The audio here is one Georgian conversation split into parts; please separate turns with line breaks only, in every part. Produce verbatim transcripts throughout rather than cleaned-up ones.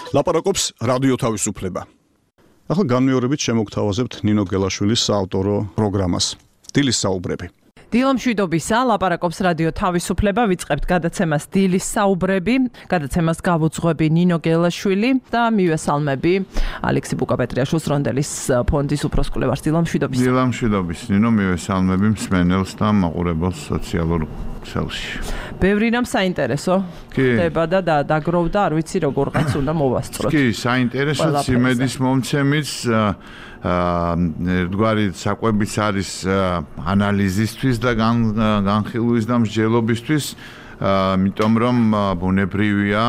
ლაპარაკობს რადიო თავისუფლება. ახლა განმეორებით შემოგთავაზებთ ნინო გელაშვილის საავტორო პროგრამას. დილის საუბრები.
დილა მშვიდობისა, ლაპარაკობს რადიო თავისუფლება, ვიწყებთ გადაცემას დილის საუბრები, გადაცემას გავუძღვები ნინო გელაშვილი და მივესალმები ალექსი ბუკაპეტრიაშვილს რონდელის ფონდის უფროს კვლევარს. დილა მშვიდობისა.
დილა მშვიდობის, ნინო მივესალმები მსმენელს და მაყურებელს სოციალურ ქსელში.
ბევრი რამ საინტერესო ხდება და დაგროვდა, არ ვიცი როგორღაც უნდა მოვასწროთ.
კი, საინტერესოც იმედის მომცემიც ერთგვარი საკვებიც არის ანალიზისთვის და განხილვის და მსჯელობისთვის, იმიტომ რომ ბუნებრივია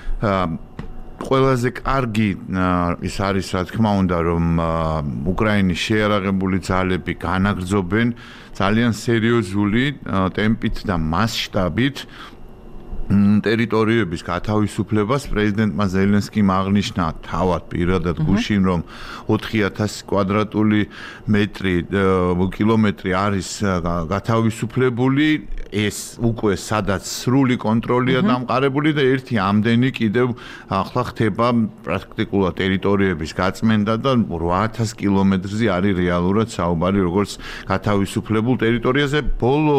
ყველაზე კარგი ის არის, რა თქმა უნდა, რომ უკრაინის შეიარაღებული ძალები განაგრძობენ ძალიან სერიოზული ტემპით და მასშტაბით ტერიტორიების გათავისუფლებას. პრეზიდენტმა ზელენსკიმ აღნიშნა თავად პირადად გუშინ, რომ ოთხი ათასი კვადრატული მეტრი კილომეტრი არის გათავისუფლებული. ეს უკვე სადაც სრული კონტროლია დამყარებული და ერთი ამდენი კიდევ ახლა ხდება პრაქტიკულად ტერიტორიების გაწმენდა და რვა ათასი კილომეტრზე არის რეალურად საუბარი როგორც გათავისუფლებულ ტერიტორიაზე. ბოლო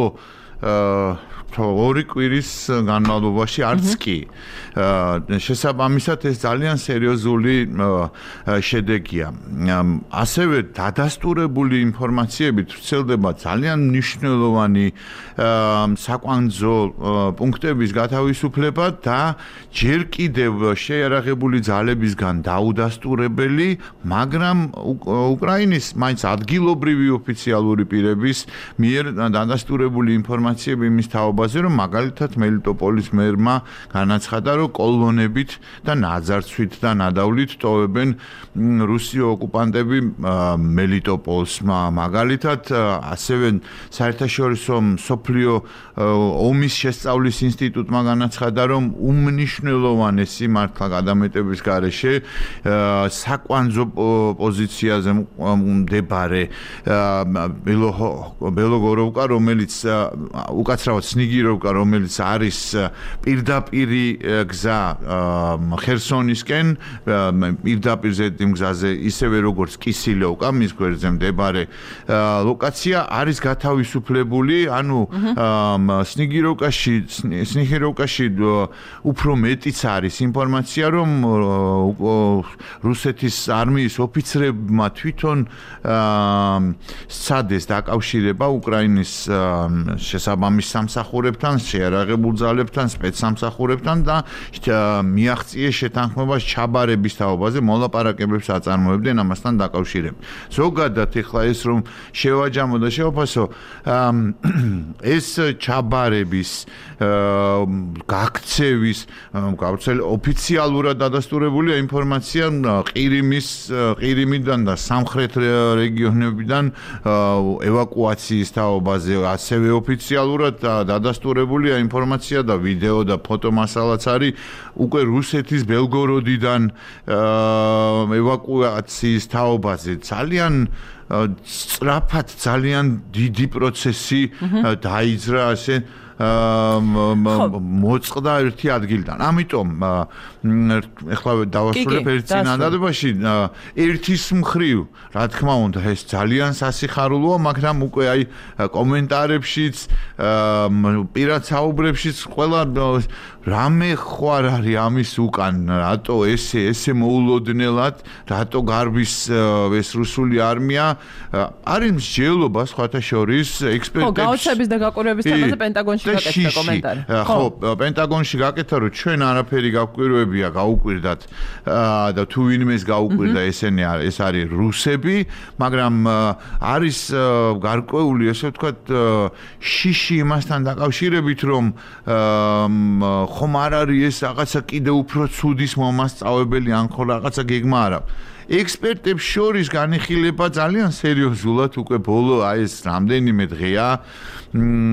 ორი კვირის განმავლობაში არც კი. შესაბამისად ეს ძალიან სერიოზული შედეგია. ასევე დადასტურებული ინფორმაციებით ვრცელდება ძალიან მნიშვნელოვანი საკვანძო პუნქტების გათავისუფლება და ჯერ კიდევ შეიარაღებული ძალებისგან დაუდასტურებელი, მაგრამ უკრაინის მაინც ადგილობრივი ოფიციალური პირების მიერ დადასტურებული ინფორმაციები იმის თაობაზე, რომ მაგალითად მელიტოპოლის მერმა განაცხადა, რომ კოლონებით და ნაძარცვით და ნადავლით ტოვებენ რუსი ოკუპანტები მელიტოპოლს. მაგალითად, ასევე საერთაშორისო მსოფლიო ომის შესწავლის ინსტიტუტმა განაცხადა, რომ უმნიშვნელოვანესი მართლა გადამეტების გარეშე საკვანძო პოზიციაზე მდებარე ბელოგოროვკა, რომელიც უკაცრავად სნიგიროვკა, რომელიც არის პირდაპირი გზა ხერსონისკენ, პირდაპირ ზედი გზაზე, ისევე როგორც კისილოვკა, მის გვერდზე მდებარე ლოკაცია არის გათავისუფლებული. ანუ სნიგიროვკაში, სნიგიროვკაში უფრო მეტიც არის ინფორმაცია, რომ რუსეთის არმიის ოფიცრებმა თვითონ სცადეს დაკავშირება უკრაინის შესაბამის სამსახურებთან, შეიარაღებულ ძალებთან, სპეცსამსახურებთან და მიაღწიეს შეთანხმებას ჩაბარების თაობაზე, მოლაპარაკებებს აწარმოებდნენ ამასთან დაკავშირებით. ზოგადად ეხლა ეს რომ შევაჯამო და შევაფასო, ეს ჩაბარების გაქცევის გავრცელი ოფიციალურად დადასტურებულია ინფორმაცია ყირიმის ყირიმიდან და სამხრეთ რეგიონებიდან ევაკუაციის თაობაზე, ასევე ოფიციალურად დადასტურებულია ინფორმაცია და ვიდეო და ფოტომასალაც არის უკვე რუსეთის ბელგოროდიდან ევაკუაციის თაობაზე. ძალიან სწრაფად, ძალიან დიდი პროცესი დაიძრა ასე მოწყდა ერთი ადგილიდან. ამიტომ ეხლა დავასრულებ ერთ წინადადებაში, ერთის მხრივ, რა თქმა უნდა, ეს ძალიან სასიხარულოა, მაგრამ უკვე აი კომენტარებშიც, პირად საუბრებშიც ყველა რამე ხوار არის ამის უკან, რატო ესე ესე მოულოდნელად, რატო გარბის ეს რუსული არმია, არის მსჯელობა სხვათა შორის ექსპერტებს.
ხო, გაოცების და გაკვირვების თემაზე პენტაგონში გაკეთდა კომენტარი.
ხო, პენტაგონში გაკეთდა, რომ ჩვენ არაფერი გაკვირვებია, გაუკვირდათ და თუ ვინმეს გაუკვირდა, ესენი ეს არის რუსები, მაგრამ არის გარკვეული, ესე ვთქვათ, შიში იმასთან დაკავშირებით, რომ ხომ არ არის ეს რაღაცა კიდე უფრო ცუდის მომასწავებელი, ან ხო რაღაცა გეგმა არა. ექსპერტებს შორის განიხილება ძალიან სერიოზულად უკვე ბოლო აი ეს რამდენიმე დღეა.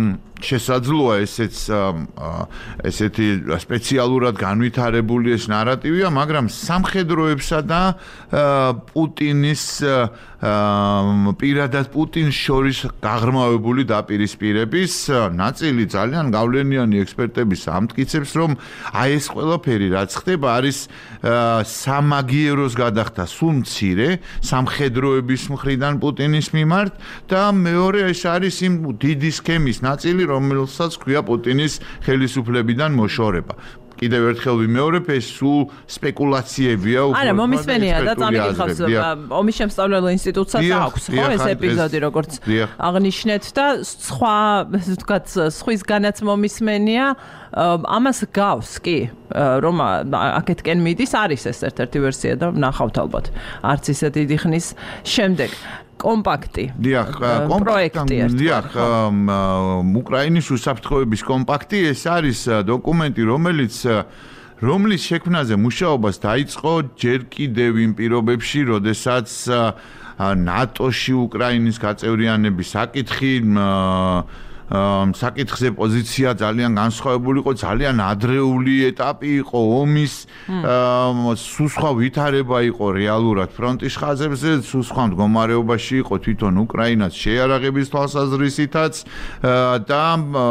შესაძლოა ესეც ესეთი სპეციალურად განვითარებული ეს ნარატივია, მაგრამ სამხედროებსა და პუტინის პირადად პუტინს შორის გაღრმავებული დაპირისპირების ნაწილი ძალიან გავლენიანი ექსპერტების ამტკიცებს, რომ აი ეს ყველაფერი რაც ხდება არის სამაგიეროს გადახდა სულ მცირე სამხედროების მხრიდან პუტინის მიმართ და მეორე ეს არის იმ დიდი სქემის ნაწილი, რომელსაც ქვია პუტინის ხელისუფლებიდან მოშორება. კიდევ ერთხელ ვიმეორებ, ეს სულ სპეკულაციებია უკვე.
არა, მომისმენია და წამიგიხავს ომის შემსწავლელ ინსტიტუტსაც აქვს, ხო, ეს ეპიზოდი როგორც აღნიშნეთ და სხვა, ასე ვთქვათ, სხვის განაც მომისმენია, ამას გავს კი, რომ აქეთკენ მიდის, არის ეს ერთ-ერთი ვერსია და ვნახავთ ალბათ. არც ისე დიდი ხნის შემდეგ. კომპაქტი.
დიახ,
კომპაქტი.
დიახ, უკრაინის უსაფრთხოების კომპაქტი, ეს არის დოკუმენტი, რომელიც რომლის შექმნაზე მუშაობას დაიწყო ჯერ კიდევ იმ პირობებში, როდესაც ნატოში უკრაინის გაწევრიანების საკითხი საკითხზე პოზიცია ძალიან განსხვავებული იყო, ძალიან ადრეული ეტაპი იყო ომის, სულ სხვა ვითარება იყო რეალურად ფრონტის ხაზებზე, სულ სხვა მდგომარეობაში იყო თვითონ უკრაინას შეიარაღების თვალსაზრისითაც და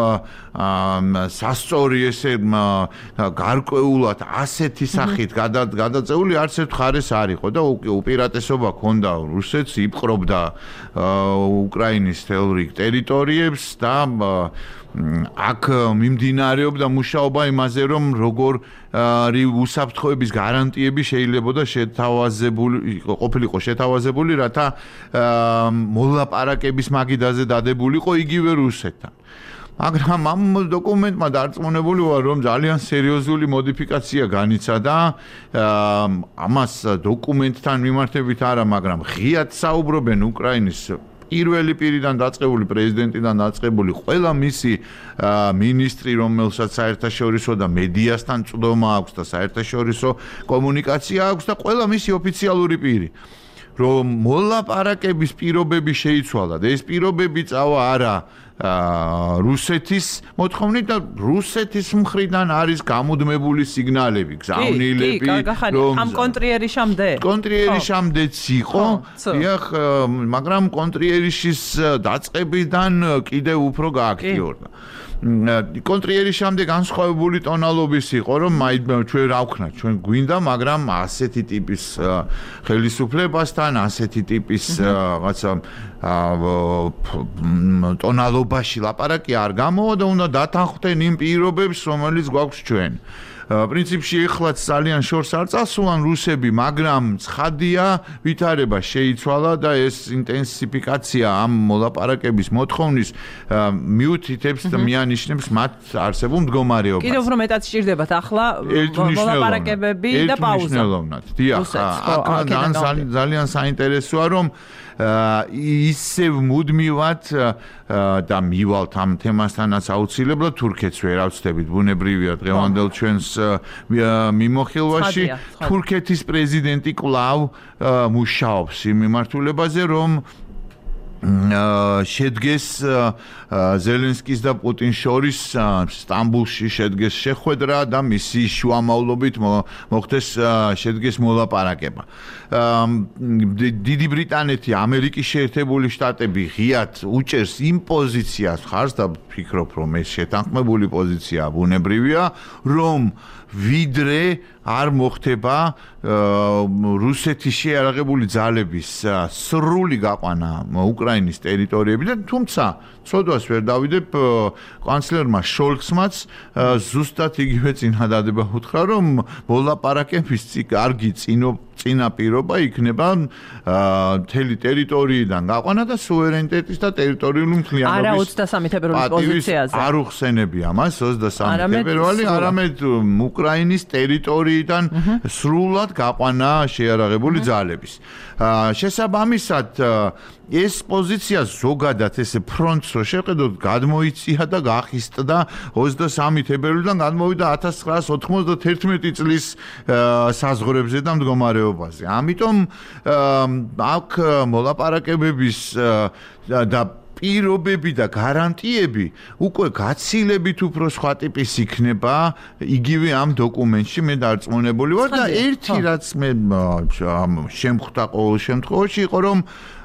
სასწორი ესე გარკვეულად ასეთი სახით გადაწეული არც ერთ მხარეს არ იყო და უპირატესობა ჰქონდა რუსეთს, იპყრობდა უკრაინის თელრიგ ტერიტორიებს და აქ მიმდინარეობდა მუშაობა იმაზე, რომ როგორ უსაფრთხოების გარანტიები შეიძლებოდა შეთავაზებული ყოფილიყო შეთავაზებული, რათა მოლაპარაკების მაგიდაზე დადებულიყო იგივე რუსეთთან. მაგრამ ამ დოკუმენტმა დარწმუნებული ვარ, რომ ძალიან სერიოზული მოდიფიკაცია განიცადა ამას დოკუმენტთან მიმართებით არა, მაგრამ ღიად საუბრობენ უკრაინის პირველი პირიდან დაწყებული პრეზიდენტიდან დაწყებული ყველა მისი მინისტრი, რომელსაც საერთაშორისო და მედიასთან წვდომა აქვს და საერთაშორისო კომუნიკაცია აქვს და ყველა მისი ოფიციალური პირი. რომ მოლაპარაკების პირობები შეიცვალა და ეს პირობები წავა არა რუსეთის მოთხოვნით და რუსეთის მხრიდან არის გამუდმებული სიგნალები, გზავნილები,
რომ ამ კონტრიერიშამდე
კონტრიერიშამდეც იყო, დიახ, მაგრამ კონტრიერიშის დაწყებიდან კიდევ უფრო გააქტიორდა. კონტრიერიშამდე განსხვავებული ტონალობის იყო, რომ ჩვენ რა ვქნათ, ჩვენ გვინდა, მაგრამ ასეთი ტიპის ხელისუფლებასთან, ასეთი ტიპის რაღაცა ტონალობაში ლაპარაკი არ გამოვა და უნდა დათანხმდენ იმ პირობებს, რომელიც გვაქვს ჩვენ. პრინციპში ეხლაც ძალიან შორს არ წასულან რუსები, მაგრამ ცხადია, ვითარება შეიცვალა და ეს ინტენსიფიკაცია ამ მოლაპარაკების მოთხოვნის მიუთითებს და მიანიშნებს მათ არსებულ მდგომარეობას.
კიდევ უფრო მეტად სჭირდებათ ახლა მოლაპარაკებები და პაუზა.
ერთმნიშვნელოვნად. დიახ, აქ ძალიან საინტერესოა, რომ ისევ მუდმივად და მივალთ ამ თემასთანაც აუცილებლად თურქეთს ვერ ავწდებით, ბუნებრივია დღევანდელ ჩვენს მიმოხილვაში. თურქეთის პრეზიდენტი კვლავ მუშაობს იმ მიმართულებაზე, რომ შედგეს ზელენსკის და პუტინს შორის სტამბულში შედგეს შეხვედრა და მისი შუამავლობით მოხდეს შედგეს მოლაპარაკება. დიდი ბრიტანეთი, ამერიკის შეერთებული შტატები ღიად უჭერს იმ პოზიციას ხარს და ვფიქრობ, რომ ეს შეთანხმებული პოზიცია ბუნებრივია, რომ ვიდრე არ მოხდება რუსეთის შეიარაღებული ძალების სრული გაყვანა უკრაინის ტერიტორიებიდან, თუმცა ცოდვას ვერ დავიდებ, კანცლერმა შოლცმაც ზუსტად იგივე წინადადება უთხრა, რომ მოლაპარაკების კარგი წინა პირობა იქნება მთელი ტერიტორიიდან გაყვანა და სუვერენიტეტის და ტერიტორიული მთლიანობის
არა ოცდასამი თებერვლის პოზიციაზე
არ უხსენები ამას ოცდასამი თებერვალი, არამედ უკრაინის ტერიტორიიდან სრულად გაყვანა შეიარაღებული ძალების. შესაბამისად ეს პოზიცია ზოგადად ესე ფრონტს რო შევხედოთ, გადმოიწია და გახისტდა ოცდასამი თებერვლიდან გადმოვიდა ათას ცხრაას ოთხმოცდათერთმეტი წლის საზღვრებზე და მდგომარეობაზე. ამიტომ აქ მოლაპარაკებების და პირობები და გარანტიები უკვე გაცილებით უფრო სხვა ტიპის იქნება იგივე ამ დოკუმენტში მე დარწმუნებული ვარ და ერთი რაც მე შემხვდა ყოველ შემთხვევაში იყო რომ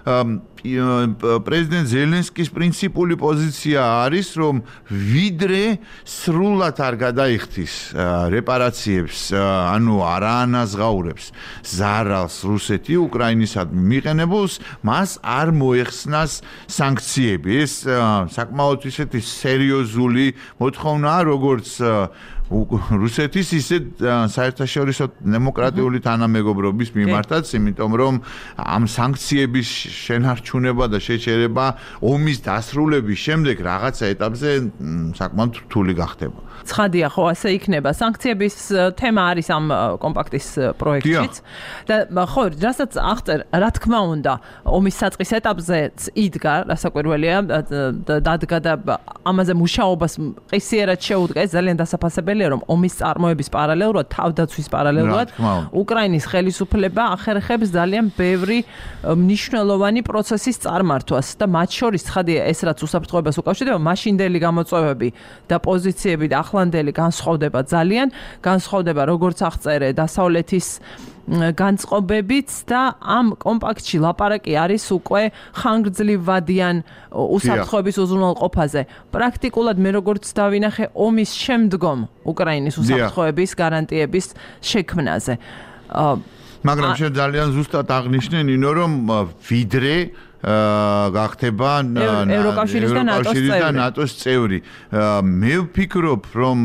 პრეზიდენტ ზელენსკის პრინციპული პოზიცია არის რომ ვიდრე სრულად არ გადაიხდის რეპარაციებს ანუ არ აანაზღაურებს ზარალს რუსეთი უკრაინისადმი მიყენებულს მას არ მოეხსნას სანქციები ეს საკმაოდ ისეთი სერიოზული მოთხოვნაა როგორც რუსეთის ისე საერთაშორისო დემოკრატიული თანამეგობრობის მიმართაც, იმიტომ რომ ამ სანქციების შენარჩუნება და შეჩერება ომის დასრულების შემდეგ რაღაცა ეტაპზე საკმაოდ რთული გახდება.
ცხადია, ხო, ასე იქნება. სანქციების თემა არის ამ კომპაქტის პროექტშიც და ხო, რასაც აღწერ, რა თქმა უნდა, ომის საწყის ეტაპზეც იდგა, რასაკვირველია, დადგა და ამაზე მუშაობას ყისიერად შეუდგა, ეს ძალიან დასაფასებელია, რომ ომის წარმოების პარალელურად, თავდაცვის პარალელურად უკრაინის ხელისუფლება ახერხებს ძალიან ბევრი მნიშვნელოვანი პროცესის წარმართვას და მათ შორის ცხადია ეს რაც უსაფრთხოებას უკავშირდება, მაშინდელი გამოწვევები და პოზიციები და ახლანდელი განსხვავდება ძალიან, განსხვავდება როგორც აღწერე დასავლეთის განწყობებიც და ამ კომპაქტში ლაპარაკი არის უკვე ხანგრძლივადიან უსაფრთხოების უზრუნველყოფაზე. პრაქტიკულად მე როგორც დავინახე ომის შემდგომ უკრაინის უსაფრთხოების გარანტიების შექმნაზე.
მაგრამ შენ ძალიან ზუსტად აღნიშნე ნინო რომ ვიდრე გახდება
ევროკავშირის და
ნატოს წევრი. მე ვფიქრობ რომ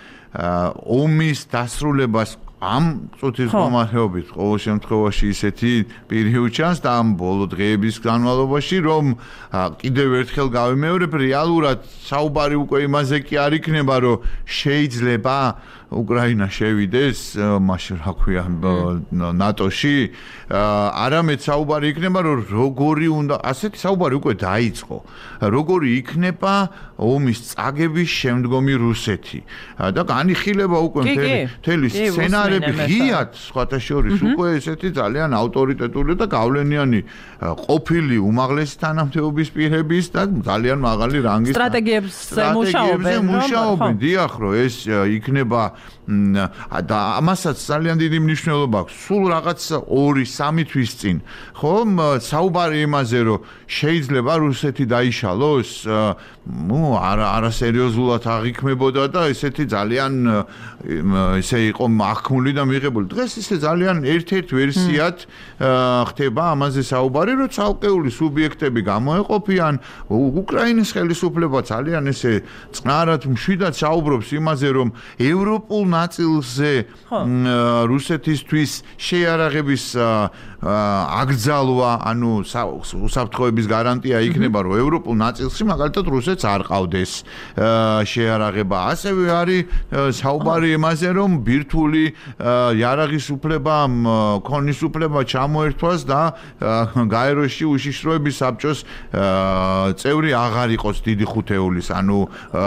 ომის დასრულებას ამ წუთის გამარჯვებით ყოველ შემთხვევაში ისეთი პერიოდი ჩანს და ამ ბოლო დღეების განმავლობაში რომ კიდევ ერთხელ გავიმეორებ რეალურად საუბარი უკვე იმაზე კი არ იქნება რომ შეიძლება უკრაინა შევიდეს მაშინ რა ქვია ნატოში არამედ საუბარი იქნება რომ როგორი უნდა ასეთი საუბარი უკვე დაიწყო როგორი იქნება ომის წაგების შემდგომი რუსეთი და განიხილება უკვე მთელი სცენარები ღიად სხვათა შორის უკვე ესეთი ძალიან ავტორიტეტული და გავლენიანი ყოფილი უმაღლესი თანამდებობის პირების და ძალიან მაღალი რანგის
სტრატეგიებზე მუშაობენ
დიახ რომ ეს იქნება და ამასაც ძალიან დიდი მნიშვნელობა აქვს. სულ რაღაც ორი სამი თვის წინ, ხო, საუბარი იმაზე, რომ შეიძლება რუსეთი დაიშალოს, ნუ არა არასერიოზულად აღიქმებოდა და ესეთი ძალიან ესე იყო ახმული და მიღებული. დღეს ისე ძალიან ერთ-ერთ ვერსიად ხდება ამაზე საუბარი, რომ ცალკეული სუბიექტები გამოეყოფიან უკრაინის ხელისუფლება ძალიან ესე წყნარად მშვიდად საუბრობს იმაზე, რომ ევროპულ ნაწილზე რუსეთისთვის შეიარაღების აკრძალვა, ანუ უსაფრთხოების გარანტია იქნება, რომ ევროპულ ნაწილში მაგალითად რუსეთს არ ყავდეს შეიარაღება. ასევე არის საუბარი იმაზე, რომ ბირთვული იარაღის უფლება, ქონის უფლება ჩამოერთვას და გაეროში უშიშროების საბჭოს წევრი აღარ იყოს დიდი ხუთეულის, ანუ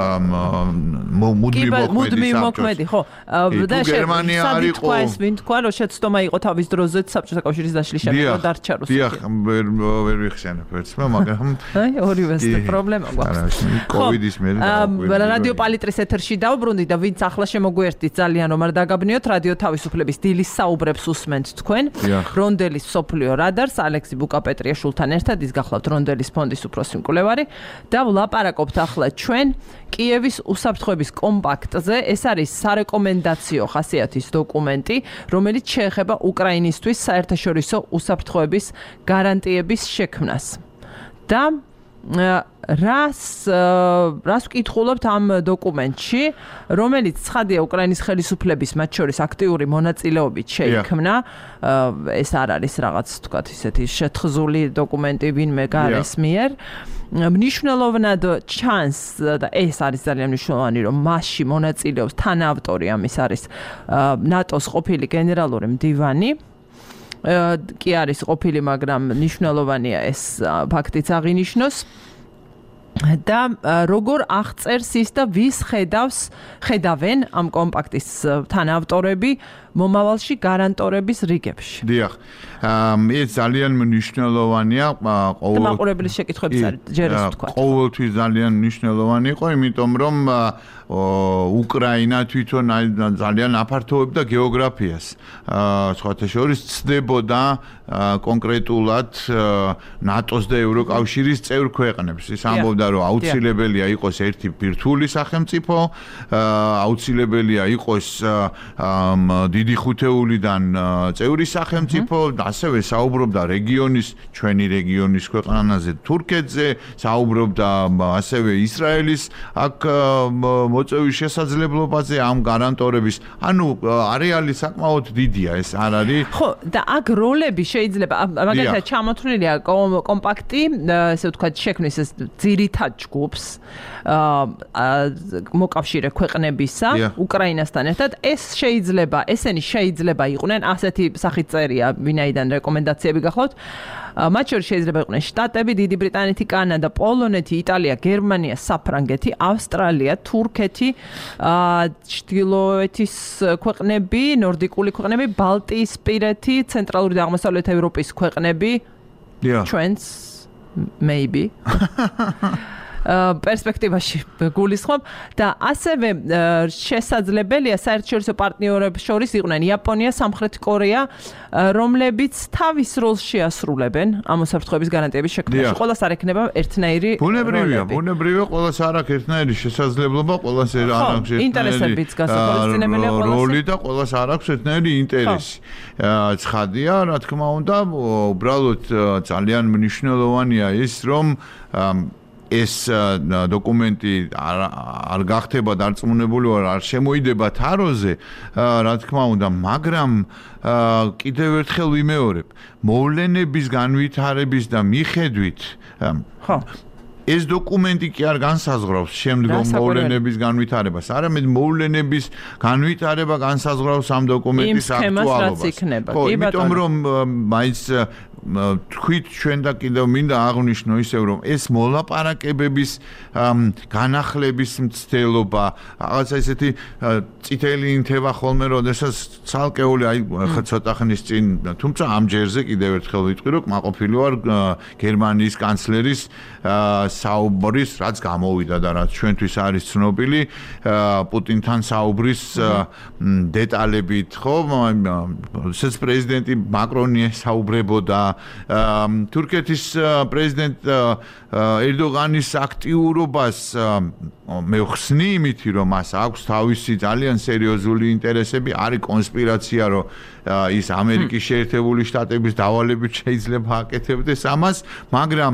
მუდმივი
მოქმედი, ხო. და
გერმანია არ იყო.
ეს ვინ თქვა, რომ შეცდომა იყო თავის დროზე საბჭოთა კავშირის დაშლის შემდეგ დარჩა რუსეთი.
დიახ, ვერ ვერ ვიხსენებ ერთმა, მაგრამ
აი, ორივეს პრობლემა გვაქვს.
კოვიდის მერე
რადიო პალიტრის ეთერში დავბრუნდი და ვინც ახლა შემოგვიერთდით ძალიან რომ არ დაგაბნიოთ, რადიო თავისუფლების დილის საუბრებს უსმენთ თქვენ. რონდელის სოფლიო რადარს ალექსი ბუკაპეტრიაშვილთან ერთად ის გახლავთ რონდელის ფონდის უფროსი მკვლევარი და ვლაპარაკობთ ახლა ჩვენ კიევის უსაფრთხოების კომპაქტზე. ეს არის სარეკომენდაციო ხასიათის დოკუმენტი, რომელიც შეეხება უკრაინისთვის საერთაშორისო უსაფრთხოების გარანტიების შექმნას. და რას რას ვკითხულობთ ამ დოკუმენტში, რომელიც ცხადია უკრაინის ხელისუფლების მათ შორის აქტიური მონაწილეობით შეიქმნა. ეს არ არის რაღაც თქვათ ისეთი შეთხზული დოკუმენტი ვინმე გარეს მიერ. მნიშვნელოვნად ჩანს და ეს არის ძალიან მნიშვნელოვანი, რომ მასში მონაწილეობს თანაავტორი ამის არის ნატოს ყოფილი გენერალური მდივანი. კი არის ყოფილი, მაგრამ მნიშვნელოვანია ეს ფაქტიც აღინიშნოს. და როგორ აღწერს ის და ვის ხედავს ხედავენ ამ კომპაქტის თანაავტორები მომავალში გარანტორების რიგებში.
დიახ. ეს ძალიან მნიშვნელოვანია
ყოველ მაყურებლის შეკითხვების ჯერ ეს თქვა.
ყოველთვის ძალიან მნიშვნელოვანი იყო, იმიტომ რომ უკრაინა თვითონ ძალიან აფართოვებდა გეოგრაფიას. სხვათა შორის ცდებოდა კონკრეტულად ნატოს და ევროკავშირის წევრ ქვეყნებს. ის ამბობდა, რომ აუცილებელია იყოს ერთი ბირთვული სახელმწიფო, აუცილებელია იყოს დიდი ხუთეულიდან წევრი სახელმწიფო, ასევე საუბრობდა რეგიონის, ჩვენი რეგიონის ქვეყანაზე თურქეთზე, საუბრობდა ასევე ისრაელის აქ მოწევის შესაძლებლობაზე ამ გარანტორების. ანუ არეალი საკმაოდ დიდია, ეს არ არის.
ხო, და აქ როლები შეიძლება მაგალითად ჩამოთვლილია კომპაქტი, ესე ვთქვათ, შექმნის ეს ძირითად ჯგუფს მოკავშირე ქვეყნებისა, უკრაინასთან ერთად. ეს შეიძლება, ესენი შეიძლება იყვნენ ასეთი სახით წერია, ვინაიდან რეკომენდაციები გახლავთ. მათ შორის შეიძლება იყვნენ შტატები, დიდი ბრიტანეთი, კანადა, პოლონეთი, იტალია, გერმანია, საფრანგეთი, ავსტრალია, თურქეთი, ჩრდილოეთის ქვეყნები, ნორდიკული ქვეყნები, ბალტიისპირეთი, ცენტრალური და აღმოსავლეთ ევროპის ქვეყნები. ჩვენც maybe პერსპექტივაში გულისხმობ და ასევე შესაძლებელია საერთაშორისო პარტნიორებს შორის იყვნენ იაპონია, სამხრეთი კორეა, რომლებიც თავის როლს შეასრულებენ ამ უსაფრთხოების გარანტიების შექმნაში. ყველას არ ექნება ერთნაირი
ბუნებრივია, ბუნებრივია, ყველას არ აქვს ერთნაირი შესაძლებლობა, ყველას არ აქვს
ინტერესებიც გასახორციელებელია ყველას.
როლი და ყველას არ აქვს ერთნაირი ინტერესი. ცხადია, რა თქმა უნდა, უბრალოდ ძალიან მნიშვნელოვანია ის, რომ ეს დოკუმენტი არ გახდება დარწმუნებული ვარ, არ შემოიდება თაროზე, რა თქმა უნდა, მაგრამ კიდევ ერთხელ ვიმეორებ, მოვლენების განვითარების და მიხედვით
ხო
ეს დოკუმენტი კი არ განსაზღვრავს შემდგომ მოვლენების განვითარებას, არამედ მოვლენების განვითარება განსაზღვრავს ამ დოკუმენტის აქტუალობას. ხო, იმიტომ რომ მაინც თქვით ჩვენ და კიდევ მინდა აღვნიშნო ისევ რომ ეს მოლაპარაკებების განახლების მცდელობა, რაღაცა ისეთი წითელი ინთება ხოლმე, როდესაც ცალკეული აი ხა ცოტა ხნის წინ, თუმცა ამ ჯერზე კიდევ ერთხელ ვიტყვი, რომ კმაყოფილი ვარ გერმანიის კანცლერის საუბრის, რაც გამოვიდა და რაც ჩვენთვის არის ცნობილი, პუტინთან საუბრის დეტალებით, ხო, როდესაც პრეზიდენტი მაკრონი საუბრებოდა თურქეთის პრეზიდენტ ერდოგანის აქტიურობას მე ვხსნი იმითი, რომ მას აქვს თავისი ძალიან სერიოზული ინტერესები, არის კონსპირაცია, რომ ის ამერიკის შეერთებული შტატების დავალებით შეიძლება აკეთებდეს ამას, მაგრამ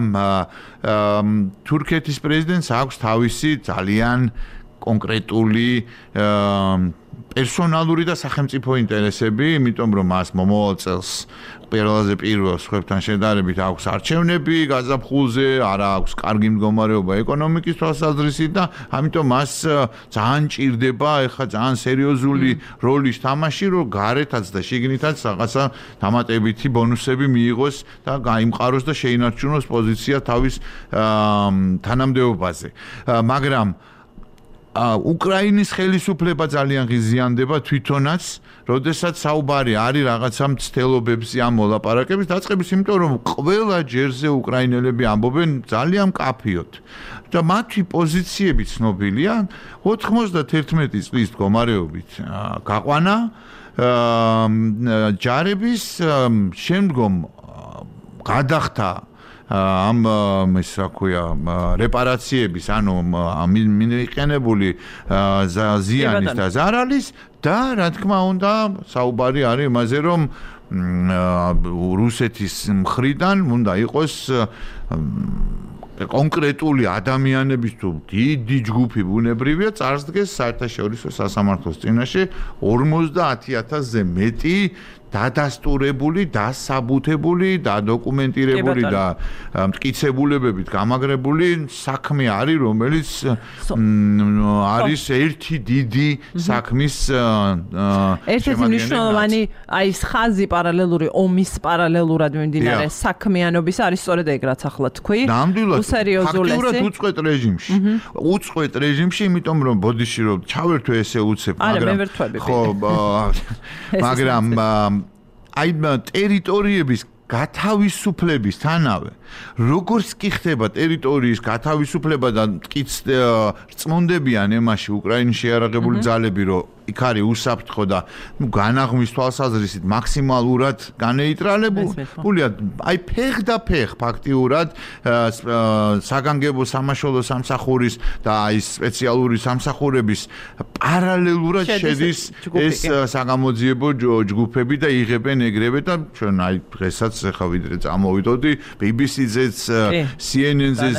თურქეთის პრეზიდენტს აქვს თავისი ძალიან კონკრეტული პერსონალური და სახელმწიფო ინტერესები, იმიტომ რომ მას მომავალ წელს ყველაზე პირველ სხვებთან შედარებით აქვს არჩევნები გაზაფხულზე, არა აქვს კარგი მდგომარეობა ეკონომიკის თვალსაზრისით და ამიტომ მას ძალიან ჭირდება ეხლა ძალიან სერიოზული როლის თამაში, რომ გარეთაც და შიგნითაც რაღაცა დამატებითი ბონუსები მიიღოს და გაიმყაროს და შეინარჩუნოს პოზიცია თავის თანამდებობაზე. მაგრამ უკრაინის ხელისუფლება ძალიან ღიზიანდება თვითონაც, როდესაც საუბარი არის რაღაცა მცდელობებზე ამ მოლაპარაკების დაწყების, იმიტომ რომ ყველა ჯერზე უკრაინელები ამბობენ ძალიან მკაფიოდ და მათი პოზიციები ცნობილია ოთხმოცდაათერთმეტი წლის მდგომარეობით გაყვანა ჯარების შემდგომ გადახდა ამ ის რა ქვია რეპარაციების, ანუ მიიყენებული ზიანის და ზარალის და რა თქმა უნდა საუბარი არის იმაზე, რომ რუსეთის მხრიდან უნდა იყოს კონკრეტული ადამიანების თუ დიდი ჯგუფი ბუნებრივია წარსდგეს საერთაშორისო სასამართლოს წინაშე ორმოცდაათი ათასზე მეტი დადასტურებული, დასაბუთებული, დადოკუმენტირებული და მტკიცებულებებით გამაგრებული საქმე არის, რომელიც არის ერთი დიდი საქმის
ერთ-ერთი მნიშვნელოვანი აი ეს ხაზი პარალელური ომის პარალელურად მიმდინარე საქმიანობის არის სწორედ ეგ რაც ახლა თქვი.
ფაქტიურად უწყვეტ რეჟიმში. უწყვეტ რეჟიმში, იმიტომ რომ ბოდიში რომ ჩავერთვე ესე უცებ, მაგრამ ხო, მაგრამ აი ტერიტორიების გათავისუფლებისთანავე როგორც კი ხდება ტერიტორიის გათავისუფლება და მტკიც რწმუნდებიან ემაში უკრაინის შეიარაღებული ძალები, რომ იქ არის უსაფრთხო და განაღმვის თვალსაზრისით მაქსიმალურად განეიტრალებულია, აი ფეხ და ფეხ ფაქტიურად საგანგებო სამაშველო სამსახურის და აი სპეციალური სამსახურების პარალელურად შედის ეს საგამოძიებო ჯგუფები და იღებენ ეგრევე და ჩვენ აი დღესაც ხა ვიდრე წამოვიდოდი ბი ბი სი-ზეც, სი ენ ენ-ზეც,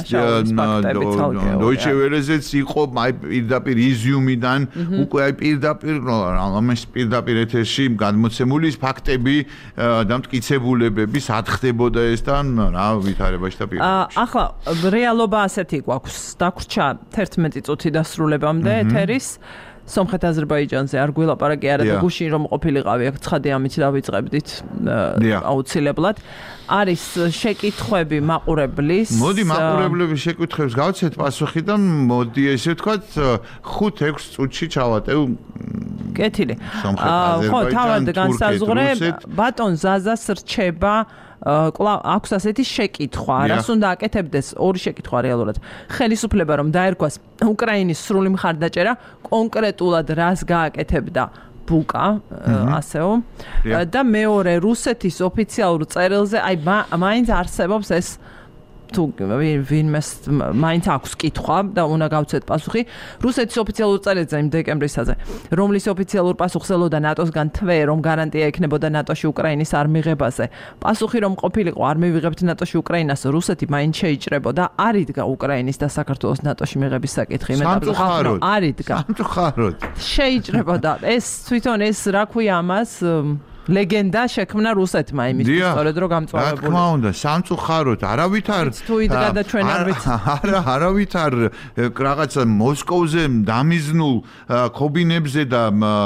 Deutsche Welle-ზეც იყო აი პირდაპირ იზიუმიდან უკვე აი პირდაპირ ამას პირდაპირ ეთერში გადმოცემული ფაქტები და მტკიცებულებები სად ხდებოდა ეს და რა ვითარებაში და პირდაპირ.
ახლა რეალობა ასეთი გვაქვს. დაგვრჩა თერთმეტი წუთი დასრულებამდე ეთერის. სომხეთ-აზერბაიჯანზე არ გვილაპარაკი არა და გუშინ რომ ყოფილიყავი აქ ცხადი ამით დავიწყებდით აუცილებლად. არის შეკითხვები მაყურებლის.
მოდი მაყურებლების შეკითხვებს გავცეთ პასუხი და მოდი ესე ვთქვათ ხუთ ექვს წუთში ჩავატევ
კეთილი. ხო, თავად განსაზღვრე ბატონ ზაზას რჩება კვლავ აქვს ასეთი შეკითხვა, რას უნდა აკეთებდეს ორი შეკითხვა რეალურად. ხელისუფლება რომ დაერქვას უკრაინის სრული მხარდაჭერა, კონკრეტულად რას გააკეთებდა ბუკა, ასეო. და მეორე რუსეთის ოფიციალურ წერილზე, აი მაინც არსებობს ეს თუ ვინმეს მაინც აქვს კითხვა და უნდა გავცეთ პასუხი. რუსეთის ოფიციალურ წერილზე იმ დეკემბრისაზე, რომლის ოფიციალურ პასუხს ელოდა ნატოსგან თვე, რომ გარანტია ექნებოდა ნატოში უკრაინის არ მიღებაზე. პასუხი რომ ყოფილიყო არ მივიღებთ ნატოში უკრაინას, რუსეთი მაინც შეიჭრებოდა, არ იდგა უკრაინის და საქართველოს ნატოში მიღების საკითხი.
სამწუხაროდ
არ იდგა.
სამწუხაროდ.
შეიჭრებოდა. ეს თვითონ ეს რა ქვია ამას? ლეგენდა შექმნა რუსეთმა იმის სწორედ რომ გამწვავებული.
რა თქმა უნდა, სამწუხაროდ, არავით არ
თუ იდგა და ჩვენ არ ვიცი.
არა, არავით არ რაღაცა მოსკოვზე დამიზნულ ქობინებზე და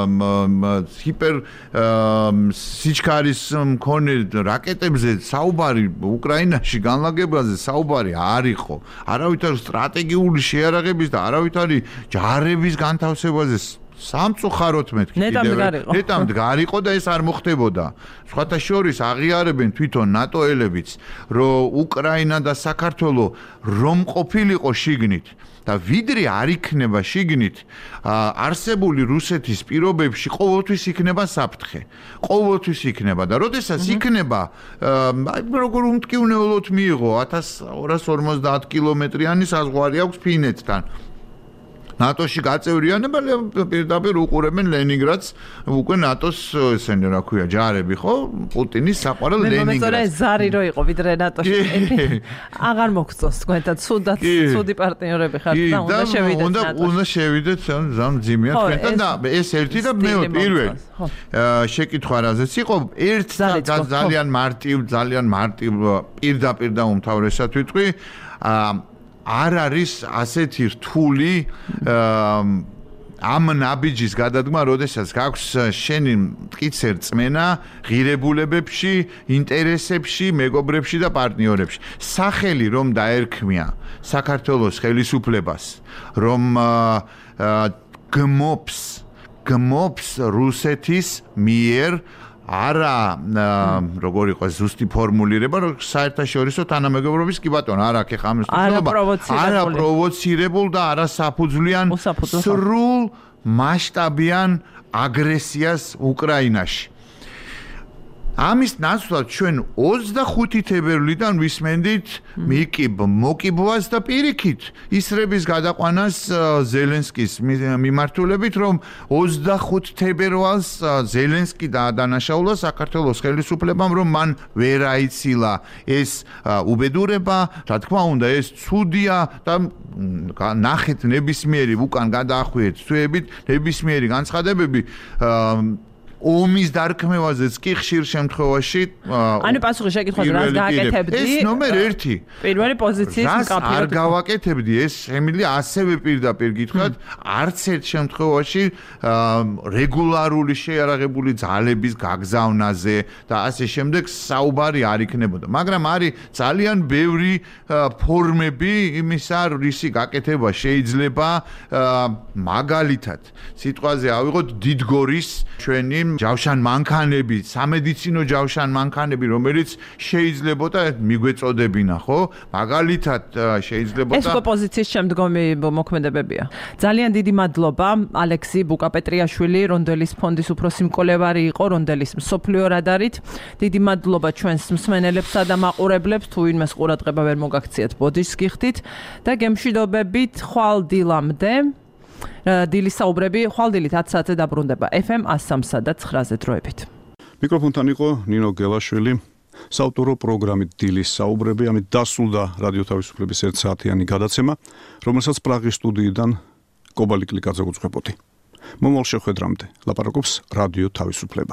ჰიპერ სიჩქარის მქონე რაკეტებზე საუბარი უკრაინაში განლაგებაზე საუბარი არ იყო. არავით არ სტრატეგიული შეიარაღების და არავით არ ჯარების განთავსებაზე სამწუხაროდ მეთქი
კიდევ
ნეტა მდგარიყო და ეს არ მოხდებოდა. სხვათა შორის აღიარებენ თვითონ ნატოელებიც, რომ უკრაინა და საქართველო რომ ყოფილიყო შიგნით და ვიდრე არ იქნება შიგნით არსებული რუსეთის პირობებში ყოველთვის იქნება საფრთხე. ყოველთვის იქნება და როდესაც იქნება აი როგორ უმტკივნეულოდ მიიღო ათას ორას ორმოცდაათ კილომეტრიანი საზღვარი აქვს ფინეთთან. ნატოში გაწევრიანება პირდაპირ უყურებენ ლენინგრადს, უკვე ნატოს ესენი რა ქვია, ჯარები, ხო? პუტინის საყვარელ ლენინგრადს.
მე მეგონა ზარი რო იყო ვიდრე ნატოში. აღარ მოგწონს თქვენთან, ცუდად, ცუდი პარტნიორები ხართ და უნდა შევიდეთ
ნატოში. უნდა უნდა შევიდეთ ზამ ძიმია თქვენთან და ეს ერთი და მე პირველი. შეკითხვა რაზეც იყო, ერთ ძალიან მარტივ, ძალიან მარტივ პირდაპირ და უმთავრესად ვიტყვი, არ არის ასეთი რთული ამ ნაბიჯის გადადგმა, როდესაც გაქვს შენი მტკიცე რწმენა ღირებულებებში, ინტერესებში, მეგობრებში და პარტნიორებში. სახელი რომ დაერქმია საქართველოს ხელისუფლებას, რომ გმობს, გმობს რუსეთის მიერ არა როგორ იყო ზუსტი ფორმულირება, რომ საერთაშორისო თანამეგობრობის კი ბატონო, არა აქ ხა ამის თქმა, არა პროვოცირებულ და არა საფუძვლიან სრულ მასშტაბიან აგრესიას უკრაინაში. ამის ნაცვლად ჩვენ ოცდახუთი თებერვლიდან ვისმენდით მიკიბ მოკიბვას და პირიქით ისრების გადაყვანას ზელენსკის მიმართულებით, რომ ოცდახუთ თებერვალს ზელენსკი დაადანაშაულა საქართველოს ხელისუფლებამ, რომ მან ვერ აიცილა ეს უბედურება, რა თქმა უნდა ეს ცუდია და ნახეთ ნებისმიერი უკან გადაახვიეთ ცვეებით, ნებისმიერი განცხადებები ომის დარქმევაზეც კი ხშირ შემთხვევაში
ანუ პასუხი შეკითხვაზე რას გააკეთებდი?
ეს ნომერ ერთი.
პირველი პოზიციის მკაფიოდ.
არ გავაკეთებდი ეს ემილი ასევე პირდაპირ გითხრათ, არც ერთ შემთხვევაში რეგულარული შეიარაღებული ძალების გაგზავნაზე და ასე შემდეგ საუბარი არ იქნებოდა. მაგრამ არის ძალიან ბევრი ფორმები იმისა, რისი გაკეთება შეიძლება მაგალითად სიტყვაზე ავიღოთ დიდგორის ჩვენი ჯავშან მანქანები, სამედიცინო ჯავშან მანქანები, რომელიც შეიძლებოდა მიგვეწოდებინა, ხო? მაგალითად შეიძლებოდა
ეს პოზიციის შემდგომი მოქმედებებია. ძალიან დიდი მადლობა ალექსი ბუკაპეტრიაშვილი, რონდელის ფონდის უფროსი მკვლევარი იყო, რონდელის მსოფლიო რადარით. დიდი მადლობა ჩვენს მსმენელებსა და მაყურებლებს, თუ ვინმეს ყურადღება ვერ მოგაქციათ, ბოდიშს გიხდით და გემშვიდობებით ხვალ დილამდე. დილის საუბრები ხვალდილით ათი საათზე დაბრუნდება ეფ ემ one oh three და nine-ზე დროებით.
მიკროფონთან იყო ნინო გელაშვილი. საავტორო პროგრამით დილის საუბრები, ამით დასრულდა რადიო თავისუფლების ერთ საათიანი გადაცემა, რომელსაც პრაღის სტუდიიდან კობალი კლიკაძე უძღვებოდი. მომავალ შეხვედრამდე ლაპარაკობს რადიო თავისუფლება.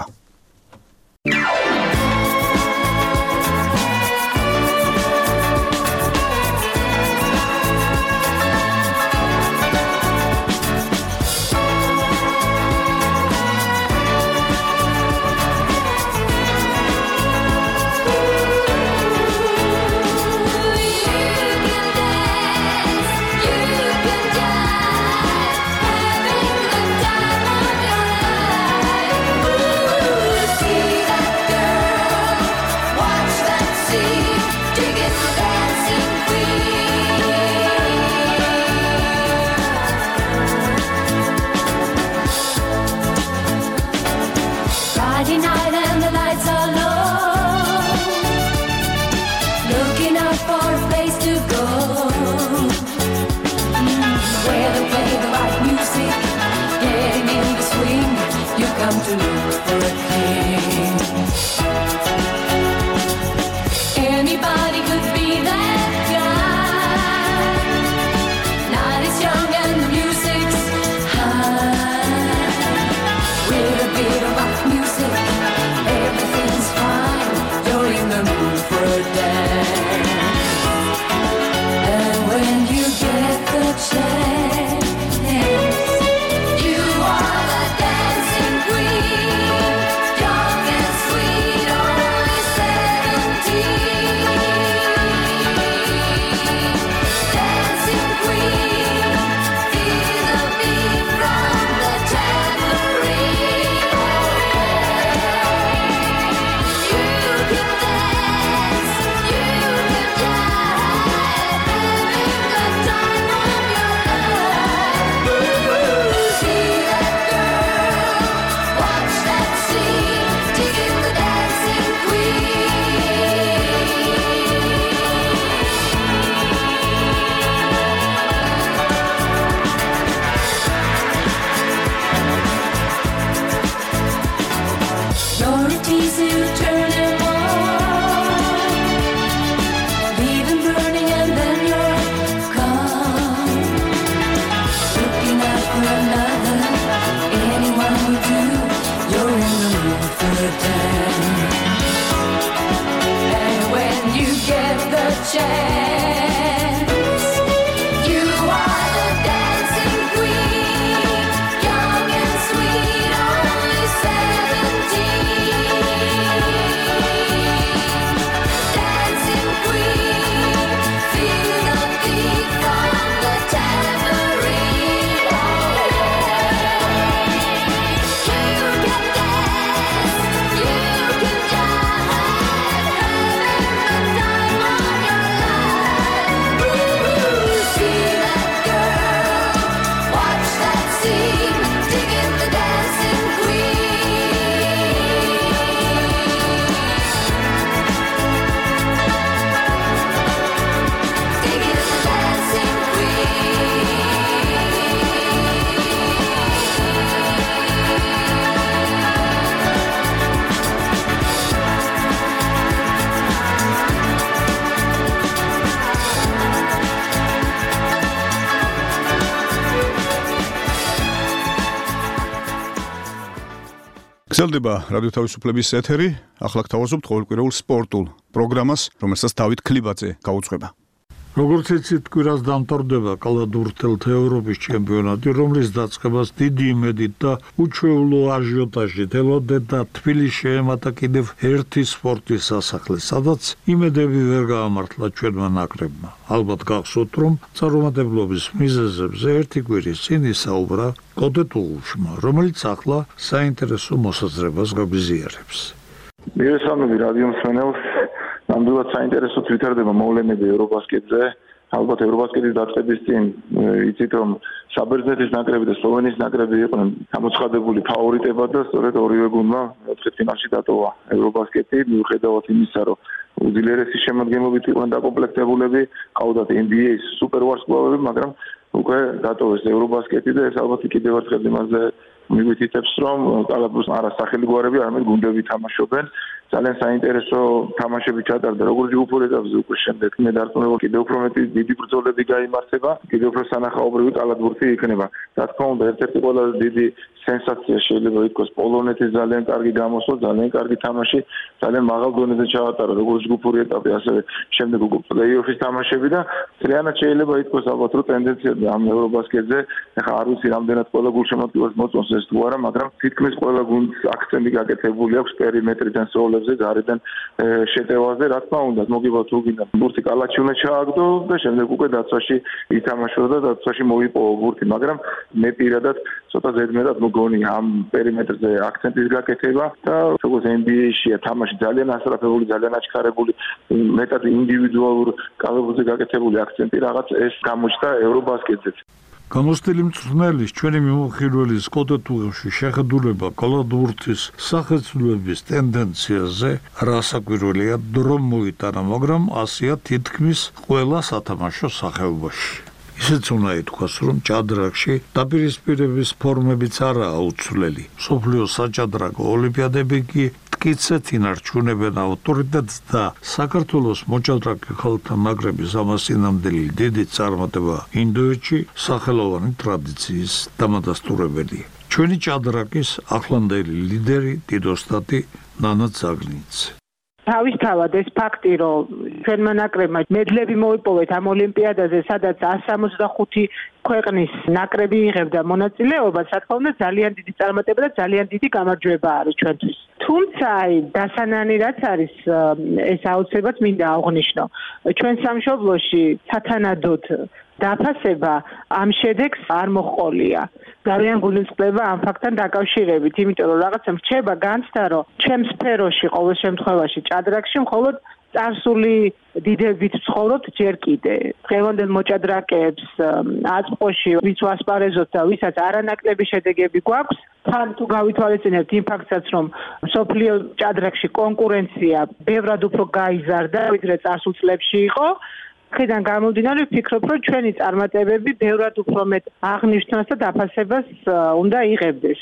Young and sweet, only seventeen.
გრძელდება რადიო თავისუფლების ეთერი, ახლა გთავაზობთ ყოველკვირეულ სპორტულ პროგრამას, რომელსაც დავით ქლიბაძე გაუძღვება.
როგორც იცით, კვირას დამთავრდება კალათბურთელთა ევროპის ჩემპიონატი, რომლის დაწყებას დიდი იმედით და უჩვეულო აჟიოტაჟით ელოდება თბილისში შეემატა კიდევ ერთი სპორტის სასახლე, სადაც იმედები ვერ გაამართლა ჩვენმა ნაკრებმა. ალბათ გახსოვთ, რომ წარუმატებლობის მიზეზებზე ერთი კვირის წინ ისაუბრა კოტეტულშმა, რომელიც ახლა საინტერესო მოსაზრებას გაგიზიარებს.
მიერესალმები რადიო მსმენელს. ნამდვილად საინტერესოდ ვითარდება მოვლენები ევრობასკეტზე. ალბათ ევრობასკეტის დაწყების წინ იცით რომ საბერძნეთის ნაკრები და სლოვენიის ნაკრები იყვნენ გამოცხადებული ფავორიტებად და სწორედ ორივე გუნდმა მეოთხედფინალში დატოვა ევრობასკეტი, მიუხედავად იმისა, რომ უძლიერესი შემადგენლობით იყვნენ დაკომპლექტებულები, ყავდათ N B A-ის სუპერვარსკვლავები, მაგრამ უკვე დატოვეს ევრობასკეტი და ეს ალბათ კიდევ ერთხელ იმაზე მიგვითითებს, რომ კალათბურთს არა სახელი გვარები, არამედ გუნდები თამაშობენ. ძალიან საინტერესო თამაშები ჩატარდა როგორც ჯგუფურ ეტაპზე, უკვე შემდეგ მე დარწმუნებული კიდევ უფრო მეტი დიდი ბრძოლები გაიმართება, კიდევ უფრო სანახაობრივი კალათბურთი იქნება. რა თქმა უნდა, ერთ-ერთი ყველაზე დიდი სენსაცია შეიძლება ითქვას პოლონეთის ძალიან კარგი გამოსვლა, ძალიან კარგი თამაში, ძალიან მაღალ დონეზე ჩაატარა როგორც ჯგუფური ეტაპი, ასევე შემდეგ უკვე პლეი-ოფის თამაშები და ძალიანაც შეიძლება ითქვას ალბათ რომ ტენდენცია ამ ევრობასკეტზე, ახლა არ ვიცი რამდენად ყველა გულშემატკივრს მოწონს ეს თუ არა, მაგრამ თითქმის ყველა გუნდს აქცენტი გაკეთებული აქვს პერიმეტრიდან სოულებზე, გარედან შეტევაზე, რა თქმა უნდა, მოგიბათ თუ გინდა ბურთი კალათში უნდა ჩააგდო და შემდეგ უკვე დაცვაში ითამაშო და დაცვაში მოიპოვა ბურთი, მაგრამ მე პირადად ცოტა ზედმეტად მგონი ამ პერიმეტრზე აქცენტის გაკეთება და როგორც N B A-შია თამაში ძალიან ასწრაფებული, ძალიან აჩქარებული, მეტად ინდივიდუალურ კალათბურთზე გაკეთებული აქცენტი რაღაც ეს გამოჩნდა ევრობასკეტზეც.
გამოცდილი მწვრთნელის ჩვენი მიმოხილველის კოტეტულში შეხედულება კალათბურთის სახეცვლილების ტენდენციაზე რასაკვირველია დრო მოიტანა, მაგრამ ასია თითქმის ყველა სათამაშო სახეობაში. ისეც უნდა ითქვას, რომ ჭადრაკში დაპირისპირების ფორმებიც არაა უცვლელი. მსოფლიო საჭადრაკო ოლიმპიადები კი მტკიცედ ინარჩუნებენ ავტორიტეტს და საქართველოს მოჭადრაკე ხალხთა ნაკრების ამასინამდელი დიდი წარმატება ინდოეთში სახელოვანი ტრადიციის დამადასტურებელია. ჩვენი ჭადრაკის ახლანდელი ლიდერი დიდოსტატი ნანა ძაგნიც.
თავისთავად ეს ფაქტი, რომ ჩვენმა ნაკრებმა მედლები მოიპოვეთ ამ ოლიმპიადაზე, სადაც εκατს სამოცდახუთი ქვეყნის ნაკრები იღებდა მონაწილეობას, რა თქმა უნდა, ძალიან დიდი წარმატება და ძალიან დიდი გამარჯვება არის ჩვენთვის. თუმცა, აი, დასანანი რაც არის, ეს აუცილებლად მინდა აღვნიშნო. ჩვენ სამშობლოში სათანადოდ დაფასება ამ შედეგს არ მოჰყოლია. ძალიან გულისხმდება ამ ფაქტთან დაკავშირებით, იმიტომ რომ რაღაცა რჩება განცდა, რომ ჩემ სფეროში ყოველ შემთხვევაში ჭადრაკში მხოლოდ წარსული დიდებით ცხოვრობთ ჯერ კიდე. დღევანდელ მოჭადრაკეებს აწმყოში ვის ვასპარეზოთ და ვისაც არანაკლები შედეგები გვაქვს, თან თუ გავითვალისწინებთ იმ ფაქტსაც, რომ მსოფლიო ჭადრაკში კონკურენცია ბევრად უფრო გაიზარდა, ვიდრე წარსულ წლებში იყო. ხიდან გამომდინარე ვფიქრობ, რომ ჩვენი წარმატებები ბევრად უფრო მეტ აღნიშვნას და დაფასებას უნდა იღებდეს.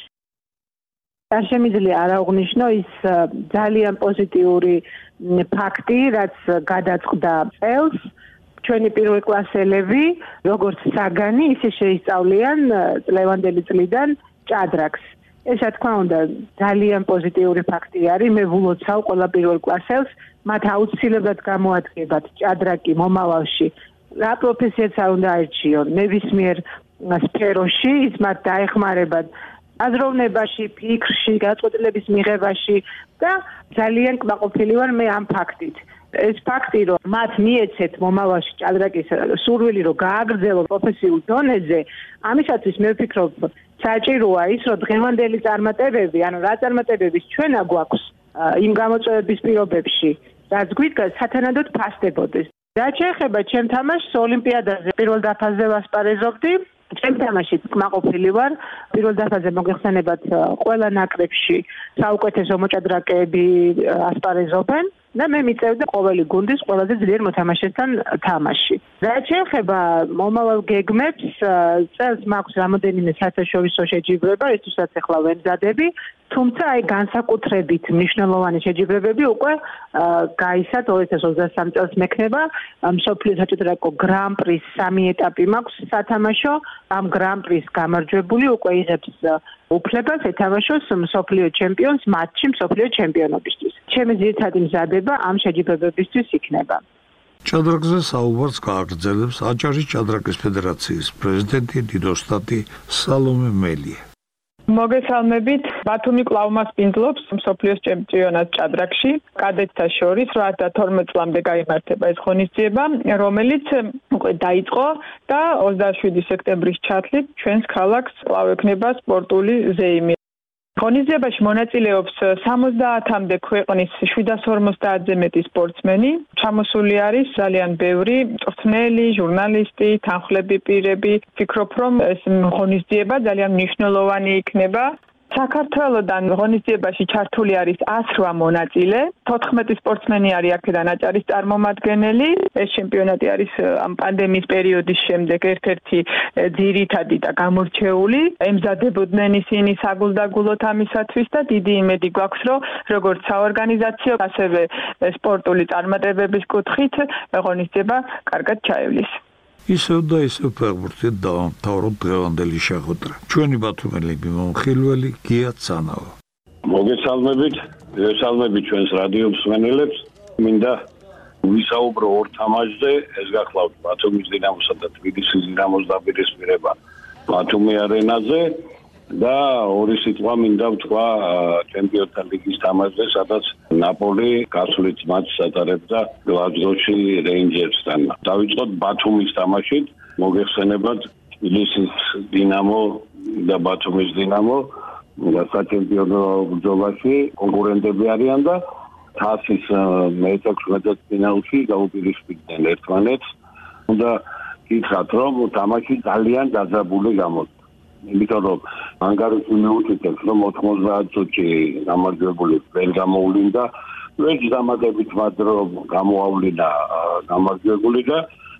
არ შემიძლია არ აღვნიშნო ის ძალიან პოზიტიური ფაქტი, რაც გადაწყდა წელს, ჩვენი პირველკლასელები, როგორც საგანი, ისე შეისწავლიან წლევანდელი წლიდან ჭადრაკს. ეს რა თქმა უნდა ძალიან პოზიტიური ფაქტი არის, მე ვილოცავ ყველა პირველკლასელს, მათ აუცილებლად გამოადგებათ ჭადრაკი მომავალში. რა პროფესიაც არ უნდა აირჩიონ, ნებისმიერ სფეროში ის მათ დაეხმარებათ აზროვნებაში, ფიქრში, გაწყვეტილების მიღებაში და ძალიან კმაყოფილი ვარ მე ამ ფაქტით. ეს ფაქტი, რომ მათ მიეცეთ მომავალში ჭადრაკის სურვილი, რომ გააგრძელონ პროფესიულ დონეზე, ამისათვის მე ვფიქრობ, საჭიროა ის, რომ დღევანდელი წარმატებები, ანუ რა წარმატებების ჩვენა გვაქვს იმ გამოწვევების პირობებში, რაც გვიდგა სათანადოდ ფასდებოდეს. რაც შეეხება ჩემ თამაშს ოლიმპიადაზე პირველ დაფაზე ვასპარეზობდი, ჩემ თამაშით კმაყოფილი ვარ, პირველ დაფაზე მოგეხსენებათ ყველა ნაკრებში საუკეთესო მოჭადრაკეები ასპარეზობენ და მე მიწევდი ყოველი გუნდის ყველაზე ძლიერ მოთამაშესთან თამაში. რაც შეეხება მომავალ გეგმებს, წელს მაქვს რამოდენიმე საერთაშორისო შეჯიბრება, ისთვისაც ახლა ვემზადები. თუმცა აი განსაკუთრებით მნიშვნელოვანი შეჯიბრებები უკვე გაისა deux mille ოცდასამი წელს მექნება მსოფლიო საჭადრაკო გრან-პრის სამი ეტაპი მაქვს სათამაშო ამ გრან-პრის გამარჯვებული უკვე იღებს უფლებას ეთამაშოს მსოფლიო ჩემპიონს მატჩი მსოფლიო ჩემპიონობისთვის. ჩემი ძირითადი მზადება ამ შეჯიბრებებისთვის იქნება.
ჭადრაკზე საუბარს გააგრძელებს აჭარის ჭადრაკის ფედერაციის პრეზიდენტი დიდოსტატი სალომე მელია.
მოგესალმებით, ბათუმი კვლავ მასპინძლობს მსოფლიოს ჩემპიონატ ჭადრაკში. კადეტთა შორის რვა და თორმეტ წლამდე გაიმართება ეს ღონისძიება, რომელიც უკვე დაიწყო და ოცდაშვიდი სექტემბრის ჩათვლით ჩვენს ქალაქს კვლავ ექნება სპორტული ზეიმი. ღონისძიებაში მონაწილეობს სამოცდაათამდე ქვეყნის შვიდას ორმოცდაათზე მეტი სპორტსმენი. ჩამოსული არის ძალიან ბევრი მწვრთნელი, ჟურნალისტი, თანხლები პირები. ვფიქრობ, რომ ეს ღონისძიება ძალიან მნიშვნელოვანი იქნება. საქართველოდან ღონისძიებაში ჩართული არის ათს რვა მონაწილე, თოთხმეტი სპორტსმენი არის აქედან აჭარის წარმომადგენელი. ეს ჩემპიონატი არის ამ პანდემიის პერიოდის შემდეგ ერთ-ერთი ძირითადი და გამორჩეული. ემზადებოდნენ ისინი საგულდაგულოდ ამისათვის და დიდი იმედი გვაქვს, რომ როგორც საორგანიზაციო, ასევე სპორტული წარმატებების კუთხით ღონისძიება კარგად ჩაევლის.
ისევ და ისევ ფეხბურთით დავამთავროთ დღევანდელი შეხვედრა. ჩვენი ბათუმელი მომხილველი გია ცანავა.
მოგესალმებით, მოგესალმებით ჩვენს რადიო მსმენელებს. მინდა ვისაუბრო ორ თამაშზე, ეს გახლავთ ბათუმის დინამოსა და თბილისის დინამოს დაპირისპირება ბათუმი არენაზე და ორი სიტყვა მინდა ვთქვა ჩემპიონთა ლიგის თამაშზე, სადაც ნაპოლი გასulit მატჩს ატარებდა გლაზგოში რეინჯერსთან. დავიწყოთ ბათუმის თამაშით, მოგეხსენებათ თბილისის დინამო და ბათუმის დინამო საჩემპიონო ბრძოლაში კონკურენტები არიან და თასის მეექვსმეტ ფინალში გაუპირისპირდნენ ერთმანეთს. უნდა გითხრათ, რომ თამაში ძალიან დაძაბული გამოდგა. იმიტომ რომ ანგარიში მიუთითებს, რომ ოთხმოცდაათ წუთში გამარჯვებული ვერ გამოვლინდა, ვერც დამატებით მათ რომ გამოავლინა გამარჯვებული და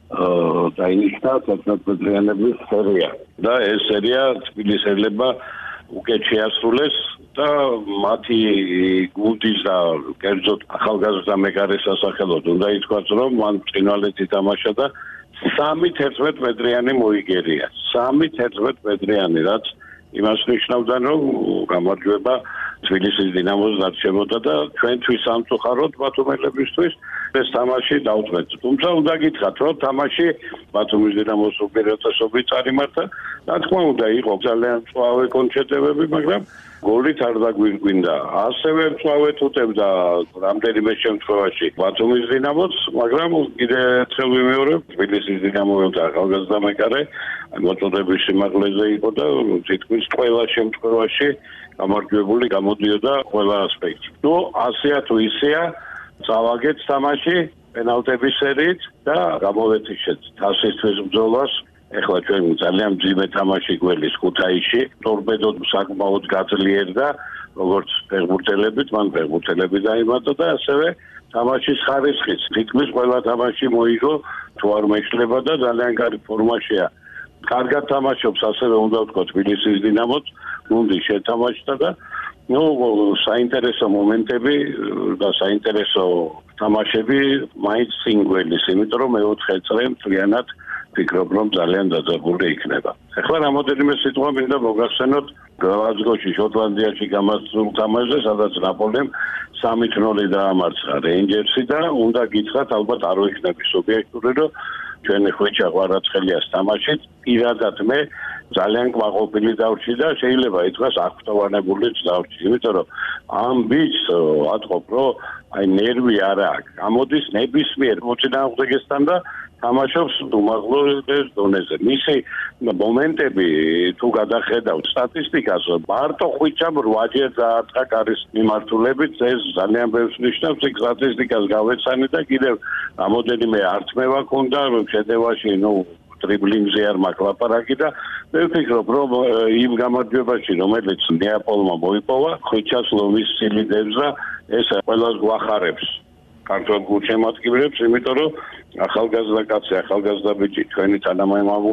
დაინიშნა თერთმეტმეტრიანების სერია. და ეს სერია თბილისელებმა უკეთ შეასრულეს და მათი გუნდის და კერძოდ ახალგაზრდა მეკარის სასახელოდ უნდა ითქვას, რომ მან წინვალეთი თამაშა და სამი თერთმეტმეტრიანი მოიგერია. სამი თერთმეტმეტრიანი, რაც იმას ნიშნავდა, რომ გამარჯვება თბილისის დინამოს დარჩებოდა და ჩვენთვის სამწუხაროდ ბათუმელებისთვის ეს თამაში დაუწმეთ. თუმცა უნდა გითხრათ, რომ თამაში ბათუმის დინამოს უპირატესობით წარიმართა. რა თქმა უნდა, იყო ძალიან მწვავე კონჩეტებები, მაგრამ გოლით არ დაგვირგვინდა. ასევე მწვავედ უტევდა რამდენიმე შემთხვევაში ბათუმის დინამოს, მაგრამ კიდე ერთხელ ვიმეორებ, თბილისის დინამო და ახალგაზრდა მეკარე მოწოდების სიმაღლეზე იყო და თითქმის ყველა შემთხვევაში გამარჯვებული გამოდიოდა ყველა ასპექტში. ნუ ასეა თუ ისეა, წავაგეთ თამაში პენალტების სერიით და გამოვეთიშეთ თასისთვის ბრძოლას. ეხლა ჩვენ ძალიან მძიმე თამაში გველის ქუთაისში, ტორპედო საკმაოდ გაძლიერდა, როგორც ფეხბურთელებით, მან ფეხბურთელები დაიმატა და ასევე თამაშის ხარისხიც. თითქმის ყველა თამაში მოიგო, თუ არ მეშლება და ძალიან კარგი ფორმაშია. კარგად თამაშობს, ასევე უნდა ვთქვა თბილისის დინამოც, გუნდი შეთამაშდა და ნუ საინტერესო მომენტები და საინტერესო თამაშები მაინც სინგველის, იმიტომ რომ მეოთხე წრე მთლიანად ვფიქრობ, რომ ძალიან დაძაბული იქნება. ახლა რამოდენიმე სიტყვა მინდა მოგახსენოთ გლაზგოში, შოტლანდიაში გამართულ თამაშზე, სადაც ნაპოლემ სამი ნული დაამარცხა რეინჯერსი და უნდა გითხრათ, ალბათ არ ვიქნები სუბიექტური, რომ ჩვენი ხვიჩა ყვარაცხელიას თამაშით პირადად მე ძალიან კმაყოფილი დავრჩი და შეიძლება ითქვას აღფრთოვანებულიც დავრჩი, იმიტომ რომ ამ ბიჭს ვატყობ, რომ აი ნერვი არ აქვს. გამოდის ნებისმიერ მოწინააღმდეგესთან და თამაშობს უმაღლეს დონეზე. მისი მომენტები თუ გადახედავთ სტატისტიკას, მარტო ხვიჩამ რვაჯერ დაარტყა კარის მიმართულებით, ეს ძალიან ბევრს ნიშნავს, იქ სტატისტიკას გავეცანი და კიდევ რამოდენიმე ართმევა ქონდა შედევაში, ნუ დრიბლინგზე არ მაქვს ლაპარაკი და მე ვფიქრობ, რომ იმ გამარჯვებაში, რომელიც ნეაპოლმა მოიპოვა, ხვიჩას ლომის სილი დევს და ეს ყველას გვახარებს. ქართულ გულშემატკივრებს, იმიტომ რომ ახალგაზრდა კაცი, ახალგაზრდა ბიჭი, ჩვენი თანამემამულე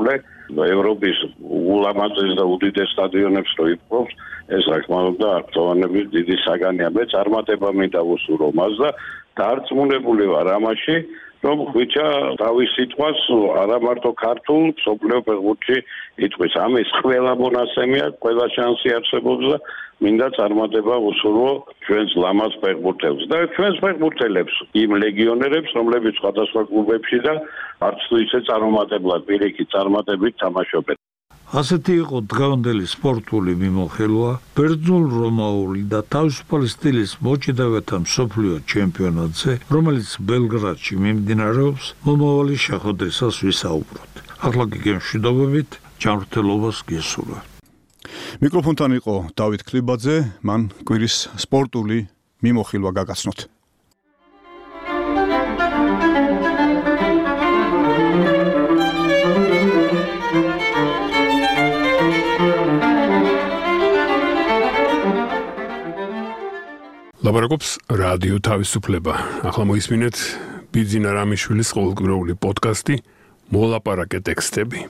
ევროპის ულამაზეს და უდიდეს სტადიონებს რო იპყრობს, ეს რა თქმა უნდა აქტუალების დიდი საგანია. მე წარმატება მინდა უსურო მას და დარწმუნებული ვარ ამაში, რომ ხვიჩა თავის სიტყვას არა მარტო ქართულ მსოფლიო ფეხბურთში იტყვის. ამის ყველა მონაცემია, ყველა შანსი არსებობს და მინდა წარმატება უსურვო ჩვენს ლამაზ ფეხბურთელს და ჩვენს ფეხბურთელებს, იმ ლეგიონერებს, რომლებიც სხვადასხვა კლუბებში და არც თუ ისე წარუმატებლად პირიქით წარმატებით თამაშობენ.
ასეთი იყო დღევანდელი სპორტული მიმოხილვა ბერძნულ-რომაული და თავისუფალი სტილის მოჭიდავეთა მსოფლიო ჩემპიონატზე, რომელიც ბელგრადში მიმდინარეობს, მომავალი შეხვედრისას ვისაუბროთ. ახლა გიგემშვიდობებით, ჯანმრთელობას გესურვებთ.
მიკროფონთან იყო დავით ქლიბაძე, მან კვირის სპორტული მიმოხილვა გაგაცნოთ.
ლაპარაკობს რადიო თავისუფლება. ახლა მოისმინეთ ბიძინა რამიშვილის ყოველკვირეული პოდკასტი მოლაპარაკე ტექსტები.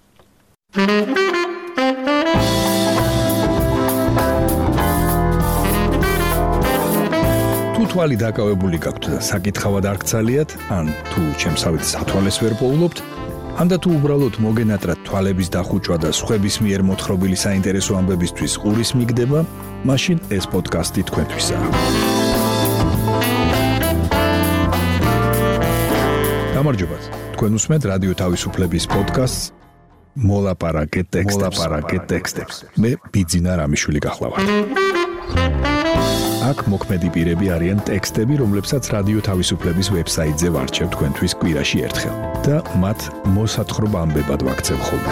თუ თვალი დაკავებული გაქვთ და საკითხავად არ გცალიათ, ან თუ ჩემსავით სათვალეს ვერ პოულობთ, ან და თუ უბრალოდ მოგენატრათ თვალების დახუჭვა და სხვების მიერ მოთხრობილი საინტერესო ამბებისთვის ყურის მიგდება, მაშინ ეს პოდკასტი თქვენთვისაა. გამარჯობათ. თქვენ უსმენთ რადიო თავისუფლების პოდკასტს მოლაპარაკე ტექსტებს. მე ბიძინა რამიშვილი გახლავართ. აქ მოქმედი პირები არიან ტექსტები, რომლებსაც რადიო თავისუფლების ვებსაიტზე ვარჩევ თქვენთვის კვირაში ერთხელ და მათ მოსათხრობ ამბებად ვაქცევ ხოლმე.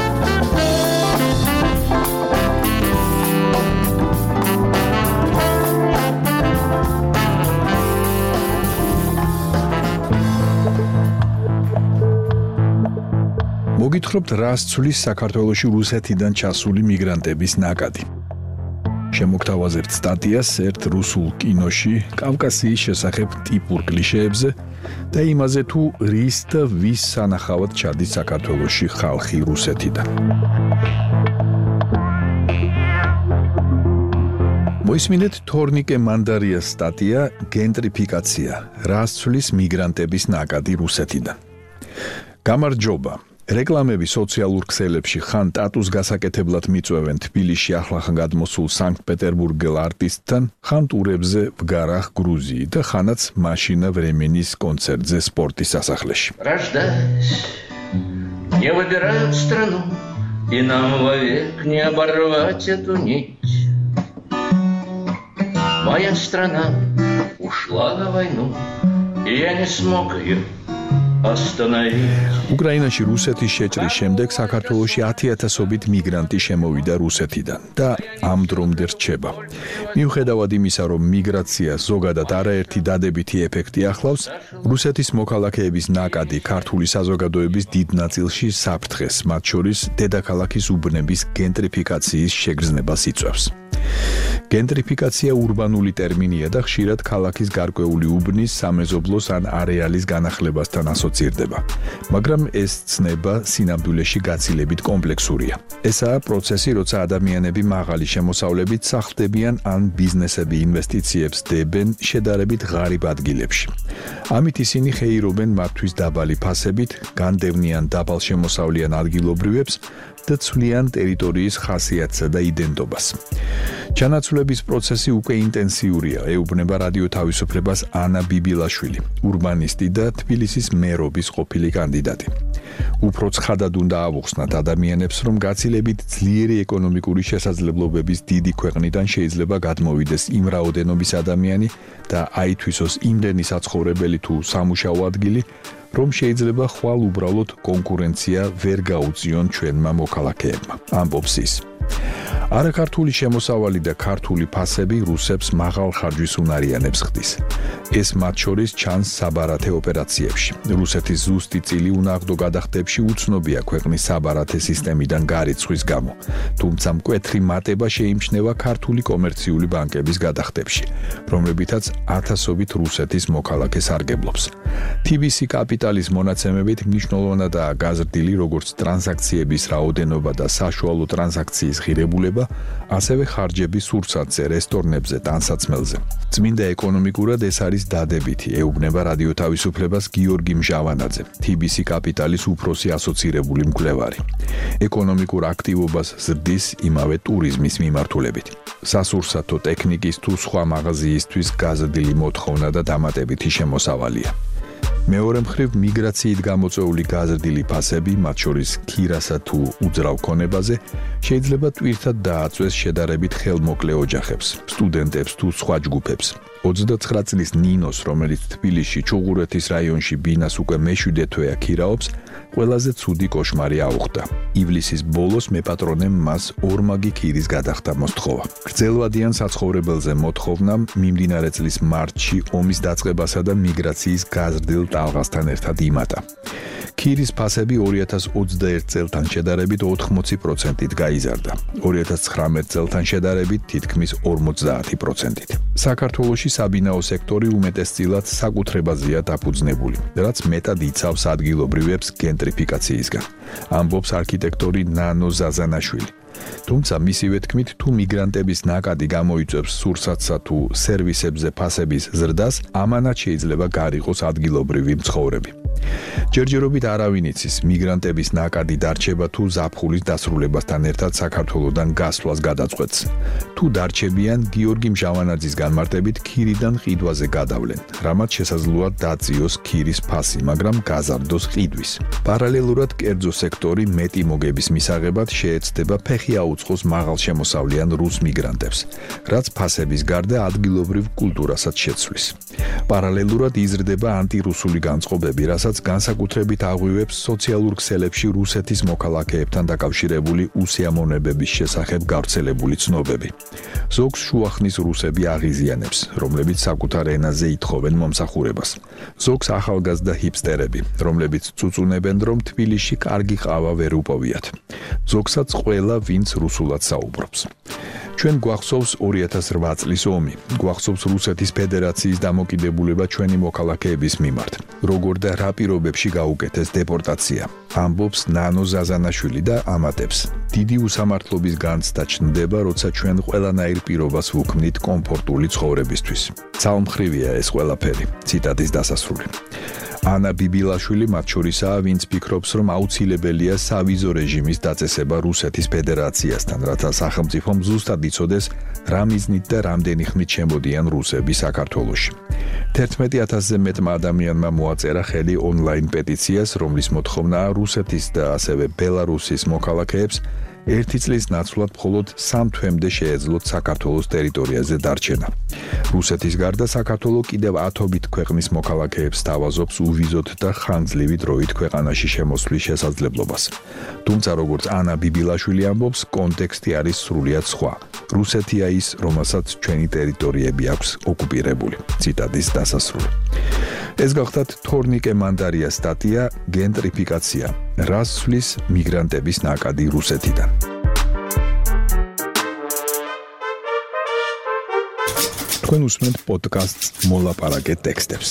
მოგითხრობთ, რას ცვლის საქართველოში რუსეთიდან ჩასული მიგრანტების ნაკადი. შემოგთავაზებთ სტატიას ერთ რუსულ კინოში კავკასიის შესახებ ტიპურ კლიშეებზე და იმაზე, თუ რის და ვის სანახავად ჩადის საქართველოში ხალხი რუსეთიდან. მოისმინეთ თორნიკე მანდარიას სტატია გენტრიფიკაცია, რას ცვლის მიგრანტების ნაკადი რუსეთიდან. გამარჯობა. რეკლამები სოციალურ ქსელებში ხან ტატუს გასაკეთებლად მიწვევენ თბილისში ახლახან გადმოსულ სანქტ-პეტერბურგელ არტისტთან, ხან ტურებზე ვგარახ Грузии და ხანაც машина времени-ის კონცერტზე სპორტის სასახლეში.
Рождаясь, не выбирают страну, и нам вовек не оборвать эту нить. Моя страна ушла на войну, и я не смог ее
უკრაინაში რუსეთის შეჭრის შემდეგ საქართველოში ათი ათასობით მიგრანტი შემოვიდა რუსეთიდან და ამ დრომდე რჩება. მიუხედავად იმისა, რომ მიგრაცია ზოგადად არაერთი დადებითი ეფექტი ახლავს, რუსეთის მოქალაქეების ნაკადი ქართული საზოგადოების დიდ ნაწილში საფრთხეს, მათ შორის დედაქალაქის უბნების გენტრიფიკაციის შეგრძნებას იწვევს. გენტრიფიკაცია ურბანული ტერმინია და ხშირად ქალაქის გარკვეული უბნის, სამეზობლოს ან არეალის განახლებასთან ასოცირდება. მაგრამ ეს ცნება სინამდვილეში გაცილებით კომპლექსურია. ესაა პროცესი, როცა ადამიანები მაღალი შემოსავლებით სახლდებიან ან ბიზნესები ინვესტიციებს დებენ შედარებით ღარიბ ადგილებში. ამით ისინი ხეირობენ მათთვის დაბალი ფასებით, განდევნიან დაბალშემოსავლიან ადგილობრივებს და ცვლიან ტერიტორიის ხასიათსა და იდენტობას. ჩანაცვლების პროცესი უკვე ინტენსიურია, ეუბნება რადიო თავისუფლებას ანა ბიბილაშვილი, ურბანისტი და თბილისის მერობის ყოფილი კანდიდატი. უფრო ცხადად უნდა ავუხსნათ ადამიანებს, რომ გაცილებით ძლიერი ეკონომიკური შესაძლებლობების დიდი ქვეყნიდან შეიძლება გადმოვიდეს იმ რაოდენობის ადამიანი და აითვისოს იმდენი საცხოვრებელი თუ სამუშაო ადგილი, რომ შეიძლება ხვალ უბრალოდ კონკურენცია ვერ გაუწიონ ჩვენმა მოქალაქეებმა. ამბობს ის. არაქართული შემოსავალი და ქართული ფასები რუსებს მაღალ ხარჯვის უნარიანებს ხდის. ეს მათ შორის ჩანს საბარათე ოპერაციებში. რუსეთის ზუსტი წილი უნაღდო გადახდებში უცნობია ქვეყნის საბარათე სისტემიდან გარიცხვის გამო. თუმცა მკვეთრი მატება შეიმჩნევა ქართული კომერციული ბანკების გადახდებში, რომლებითაც ათასობით რუსეთის მოქალაქე სარგებლობს. თი ბი სი კაპიტალის მონაცემებით მნიშვნელოვნადაა გაზრდილი როგორც ტრანზაქციების რაოდენობა და საშუალო ტრანზაქციის ღირებულება, ასევე ხარჯები სურსათზე, რესტორნებზე, ტანსაცმელზე. წმინდა ეკონომიკურად ეს არის დადებითი, ეუბნება რადიო თავისუფლებას გიორგი მჟავანაძე, თი ბი სი კაპიტალის უფროსი ასოცირებული მკვლევარი. ეკონომიკურ აქტივობას ზრდის იმავე ტურიზმის მიმართულებით. სასურსათო ტექნიკის თუ სხვა მაღაზიისთვის გაზრდილი მოთხოვნა და დამატებითი შემოსავალია. მეორე მხრივ მიგრაციით გამოწვეული გაზრდილი ფასები, მათ შორის ქირასა თუ უძრავ ქონებაზე, შეიძლება ტვირთად დააწვეს შედარებით ხელმოკლე ოჯახებს, სტუდენტებს თუ სხვა ჯგუფებს. ოცდაცხრა წლის ნინოს, რომელიც თბილისში ჩუღურეთის რაიონში ბინას უკვე მეშვიდე თვეა ქირაობს, ყველაზე ცუდი კოშმარი აუხდა. ივლისის ბოლოს მეპატრონემ მას ორმაგი ქირის გადახდა მოსთხოვა. გრძელვადიან საცხოვრებელზე მოთხოვნამ მიმდინარე წლის მარტში ომის დაწყებასა და მიგრაციის გაზრდილ ტალღასთან ერთად იმატა. ქირის ფასები ორი ათას ოცდაერთ წელთან შედარებით ოთხმოცი პროცენტით გაიზარდა. ორი ათას ცხრამეტ წელთან შედარებით თითქმის ორმოცდაათი პროცენტით. საქართველოში საბინაო სექტორი უმეტესწილად საკუთრებაზეა დაფუძნებული, რაც მეტად იცავს ადგილობრივებს გენტრიფიკაციისგან, ამბობს არქიტექტორი ნანო ზაზანაშვილი. თუმცა მისივე თქმით, თუ მიგრანტების ნაკადი გამოიწვევს სურსათსა თუ სერვისებზე ფასების ზრდას, ამანაც შეიძლება გარიყოს ადგილობრივი მცხოვრები. ჯერჯერობით არავინ იცის მიგრანტების ნაკადი დარჩება თუ ზაფხულის დასრულებასთან ერთად საქართველოდან გასვლას გადაწყვეტს. თუ დარჩებიან, გიორგი მჟავანაძის განმარტებით ქირიდან ყიდვაზე გადავლენ, რამაც შესაძლოა დაწიოს ქირის ფასი, მაგრამ გაზარდოს ყიდვის. პარალელურად კერძო სექტორი მეტი მოგების მისაღებად შეეცდება ფეხი აუწყოს მაღალშემოსავლიან რუს მიგრანტებს, რაც ფასების გარდა ადგილობრივ კულტურასაც შეცვლის. პარალელურად იზრდება ანტირუსული განწყობები, რასაც განსაკუთრებით აღვივებს სოციალურ ქსელებში რუსეთის მოქალაქეებთან დაკავშირებული უსიამოვნებების შესახებ გავრცელებული ცნობები. ზოგს შუახნის რუსები აღიზიანებს, რომლებიც საკუთარ ენაზე ითხოვენ მომსახურებას. ზოგს ახალგაზრდა ჰიპსტერები, რომლებიც წუწუნებენ, რომ თბილისში კარგი ყავა ვერ უპოვიათ. ზოგსაც ყველა, ვინც რუსულად საუბრობს. ჩვენ გვახსოვს ორი ათას რვა წლის ომი, გვახსოვს რუსეთის ფედერაციის დამოკიდებულება ჩვენი მოქალაქეების მიმართ, როგორ და რა პირობებში გაუკეთეს დეპორტაცია, ამბობს ნანო ზაზანაშვილი და ამატებს. დიდი უსამართლობის განცდა ჩნდება, როცა ჩვენ ყველანაირ პირობას ვუქმნით კომფორტული ცხოვრებისთვის. ცალმხრივია ეს ყველაფერი, ციტატის დასასრული. ანა ბიბილაშვილი მათ შორისაა, ვინც ფიქრობს, რომ აუცილებელია სავიზო რეჟიმის დაწესება რუსეთის ფედერაციასთან, რათა სახელმწიფომ ზუსტად იცოდეს, რა მიზნით და რამდენი ხნით შემოდიან რუსები საქართველოში. თერთმეტი ათასზე მეტმა ადამიანმა მოაწერა ხელი ონლაინ პეტიციას, რომლის მოთხოვნაა რუსეთის და ასევე ბელარუსის მოქალაქეებს ერთი წლის ნაცვლად მხოლოდ სამ თვემდე შეეძლოთ საქართველოს ტერიტორიაზე დარჩენა. რუსეთის გარდა საქართველო კიდევ ათობით ქვეყნის მოქალაქეებს თავაზობს უვიზოთ და ხანგრძლივი დროით ქვეყანაში შემოსვლის შესაძლებლობას. თუმცა როგორც ანა ბიბილაშვილი ამბობს, კონტექსტი არის სრულიად სხვა. რუსეთია ის, რომელსაც ჩვენი ტერიტორიები აქვს ოკუპირებული. ციტატის დასასრული. ეს გახდათ თორნიკე მანდარიას სტატია გენტრიფიკაცია. რას ცვლის მიგრანტების ნაკადი რუსეთიდან. თქვენ უსმენთ პოდკასტს მოლაპარაკე ტექსტებს.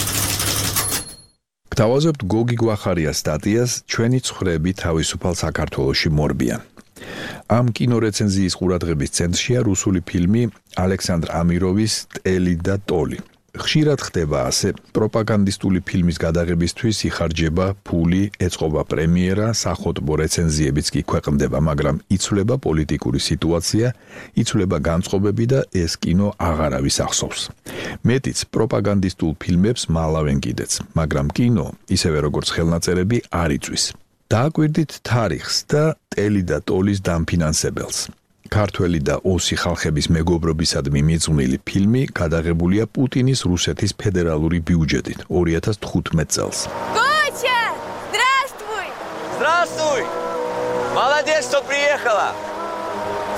გთავაზობთ გოგი გვახარიას სტატიას ჩვენი ცხვრები თავისუფალ საქართველოში მორბიან. ამ კინორეცენზიის ყურადღების ცენტრშია რუსული ფილმი ალექსანდრ ამიროვის ტელი და ტოლი. ხშირად ხდება ასე, პროპაგანდისტული ფილმის გადაღებისთვის იხარჯება ფული, ეწყობა პრემიერა, სახოტბო რეცენზიებიც კი ქვეყნდება, მაგრამ იცვლება პოლიტიკური სიტუაცია, იცვლება განწყობები და ეს კინო აღარავის ახსოვს. მეტიც პროპაგანდისტულ ფილმებს მალავენ კიდეც, მაგრამ კინო, ისევე როგორც ხელნაწერები, არ იწვის. დააკვირდით თარიღს და ტელი და ტოლის დამფინანსებელს. ქართველი და ოსი ხალხების მეგობრობისადმი მიძღვნილი ფილმი გადაღებულია პუტინის რუსეთის ფედერალური ბიუჯეტით ორი ათას თხუთმეტ წელს.
Костя, здравствуй!
Здравствуй! Молодец, что приехала!
С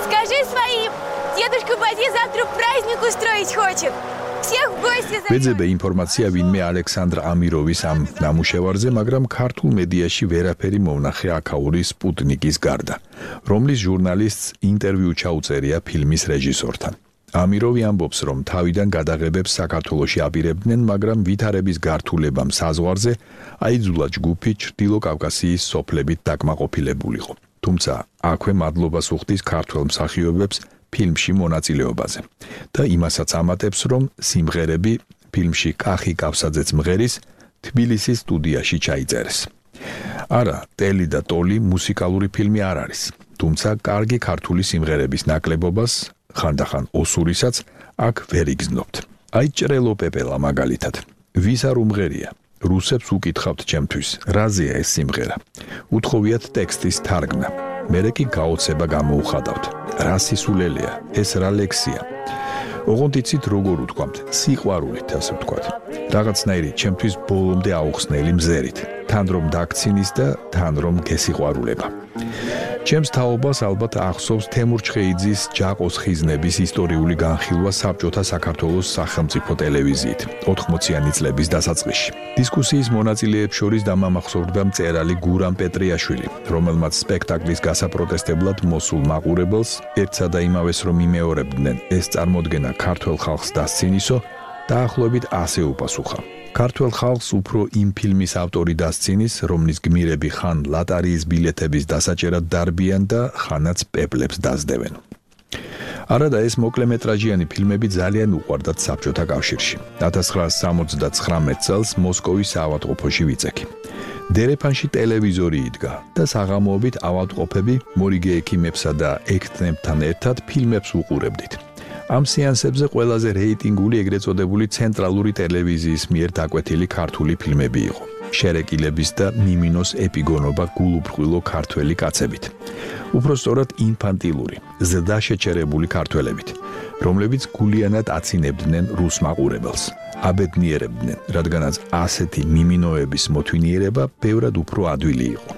Скажи своим, дедушка Бади завтра праздник устроить хочет. Всех в гости зовет.
ვეძებე ინფორმაცია ვინმე ალექსანდრ ამიროვის ამ ნამუშევარზე, მაგრამ ქართულ მედიაში ვერაფერი მომნახე აქაური სპუტნიკის გარდა, რომლის ჟურნალისტს ინტერვიუ ჩაუწერია ფილმის რეჟისორთან. ამიროვი ამბობს, რომ თავიდან გადაღებებს საქართველოში აპირებდნენ, მაგრამ ვითარების გართულებამ საზღვარზე აიძულა ჯგუფი ჩრდილო კავკასიის სოფლებით დაკმაყოფილებულიყო. თუმცა აქვე მადლობას უხდის ქართველ მსახიობებს ფილმში მონაწილეობაზე და იმასაც ამატებს, რომ სიმღერები ფილმში კახი კავსაძეც მღერის თბილისის სტუდიაში ჩაიწერეს. არა, ტელი და ტოლი მუსიკალური ფილმი არ არის, თუმცა კარგი ქართული სიმღერების ნაკლებობას ხანდახან ოსურისაც აქ ვერ იგრძნობთ. აი ჭრელო პეპელა მაგალითად. ვის არ უმღერია? რუსებს უკითხავთ ჩემთვის, რაზეა ეს სიმღერა? უთხოვიათ ტექსტის თარგმნა. მერე კი გაოცება გამოუხადავთ. რა სისულელეა, ეს რა ლექსია? ოღონდ იცით როგორ უთქვამთ, სიყვარულით ასე ვთქვათ. რაღაცნაირი ჩემთვის ბოლომდე აუხსნელი მზერით, თან რომ დაქცინის და თან რომ გესიყვარულება. ჩემს თაობას ალბათ ახსოვს თემურ ჩხეიძის ჯაყოს ხიზნების ისტორიული განხილვა საბჭოთა საქართველოს სახელმწიფო ტელევიზიით ოთხმოციანი წლების დასაწყისში. დისკუსიის მონაწილეებს შორის დამამახსოვრდა მწერალი გურამ პეტრიაშვილი, რომელმაც სპექტაკლის გასაპროტესტებლად მოსულ მაყურებელს ერთსა და იმავეს რომ იმეორებდნენ ეს წარმოდგენა ქართველ ხალხს დასცინისო, დაახლოებით ასე უპასუხა. ქართველ ხალხს უფრო იმ ფილმის ავტორი დასცინის, რომლის გმირები ხან ლატარიის ბილეთების დასაჭერად დარბიან და ხანაც პეპლებს დასდევენ. არადა ეს მოკლემეტრაჟიანი ფილმები ძალიან უყვარდათ საბჭოთა კავშირში. ათას ცხრაასი სამოცდათხრამეტ წელს მოსკოვის საავადმყოფოში ვიწექი. დერეფანში ტელევიზორი იდგა და საღამოობით ავადმყოფები მორიგე ექიმებსა და ექთნებთან ერთად ფილმებს უყურებდით. ამ სეანსებზე ყველაზე რეიტინგული ეგრეთ წოდებული ცენტრალური ტელევიზიის მიერ დაკვეთილი ქართული ფილმები იყო. შერეკილების და მიმინოს ეპიგონობა გულუბრყვილო ქართველი კაცებით. უпростоრად ინფანტილური, ზრდა შეჩერებული ქართველებით, რომლებიც გულიანად აცინებდნენ რუს მაყურებელს. აბედნიერებდნენ, რადგანაც ასეთი მიმინოების მოთვინიერება ბევრად უფრო ადვილი იყო.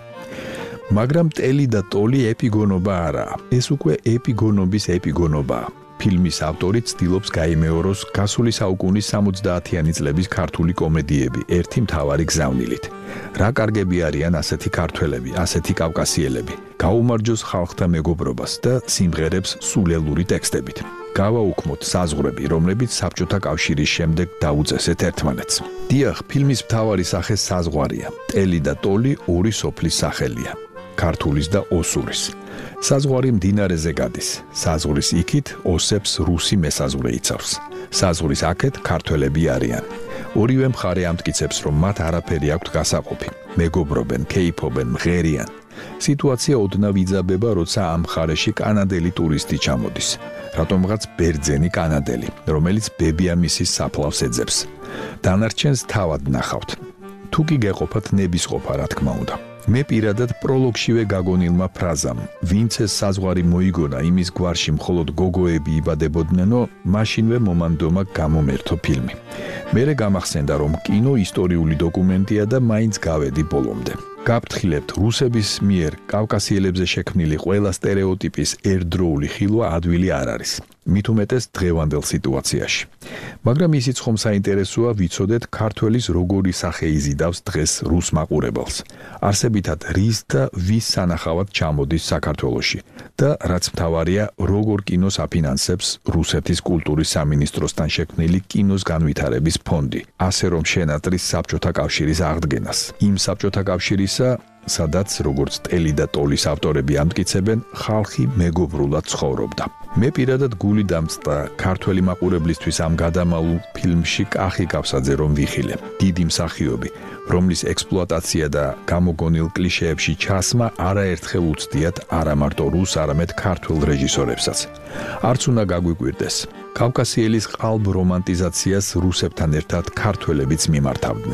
მაგრამ ტელი და ტოლი ეპიგონობა არაა, ეს უკვე ეპიგონობის ეპიგონობაა. ფილმის ავტორი ცდილობს გაიმეოროს გასული საუკუნის სამოცდაათიანი წლების ქართული კომედიები ერთი მთავარი გზავნილით. რა კარგები არიან ასეთი ქართველები, ასეთი კავკასიელები. გაუმარჯოს ხალხთა მეგობრობას და სიმღერებს სულელური ტექსტებით. გავაუქმოთ საზღვრები, რომლებიც საბჭოთა კავშირის შემდეგ დაუწესეთ ერთმანეთს. დიახ, ფილმის მთავარი სახე საზღვარია. ტელი და ტოლი ორი სოფლის სახელია. ქართულის და ოსურის. საზღვარი მდინარეზე გადის. საზღვრის იქით ოსებს რუსი მესაზღვრე იცავს. საზღვრის აქეთ ქართველები არიან. ორივე მხარე ამტკიცებს, რომ მათ არაფერი აქვთ გასაყოფი. მეგობრობენ, კეიფობენ, მღერიან. სიტუაცია ოდნავ იძაბება, როცა ამ მხარეში კანადელი ტურისტი ჩამოდის. რატომღაც ბერძენი კანადელი, რომელიც ბებია-მისის საფლავს ეძებს. დანარჩენს თავად ნახავთ. თუ კი გეყოფათ ნებისყოფა, რა თქმა უნდა. მე პირადად პროლოგშივე გაგონილმა ფრაზამ, ვინც ეს საზღვარი მოიგონა, იმის გვარში მხოლოდ გოგოები იბადებოდნენო, მაშინვე მომანდომა გამომერთო ფილმი. მერე გამახსენდა, რომ კინო ისტორიული დოკუმენტია და მაინც გავედი ბოლომდე. გაფრთხილებთ, რუსების მიერ კავკასიელებზე შექმნილი ყველა სტერეოტიპის ერთდროული ხილვა ადვილი არ არის. მით უმეტეს დღევანდელ სიტუაციაში. მაგრამ ისიც ხომ საინტერესოა ვიცოდეთ ქართველის როგორი სახე იზიდავს დღეს რუს მაყურებელს. არსებითად რის და ვის სანახავად ჩამოდის საქართველოში და რაც მთავარია, როგორ კინოს აფინანსებს რუსეთის კულტურის სამინისტროსთან შექმნილი კინოს განვითარების ფონდი, ასე რომ შენატრის საბჭოთა კავშირის აღდგენას. იმ საბჭოთა კავშირისა, სადაც როგორც ტელი და ტოლის ავტორები ამტკიცებენ, ხალხი მეგობრულად ცხოვრობდა. მე პირადად გული დამწყდა ქართველი მაყურებლისთვის ამ გადამალულ ფილმში კახი კავსაძე რომ ვიხილე. დიდი მსახიობი, რომლის ექსპლუატაცია და გამოგონილ კლიშეებში ჩასმა არაერთხელ უცდიათ არა მარტო რუს, არამედ ქართველ რეჟისორებსაც. არც უნდა გაგვიკვირდეს. კავკასიელის ყალბ რომანტიზაციას რუსებთან ერთად ქართველებიც მიმართავდნენ.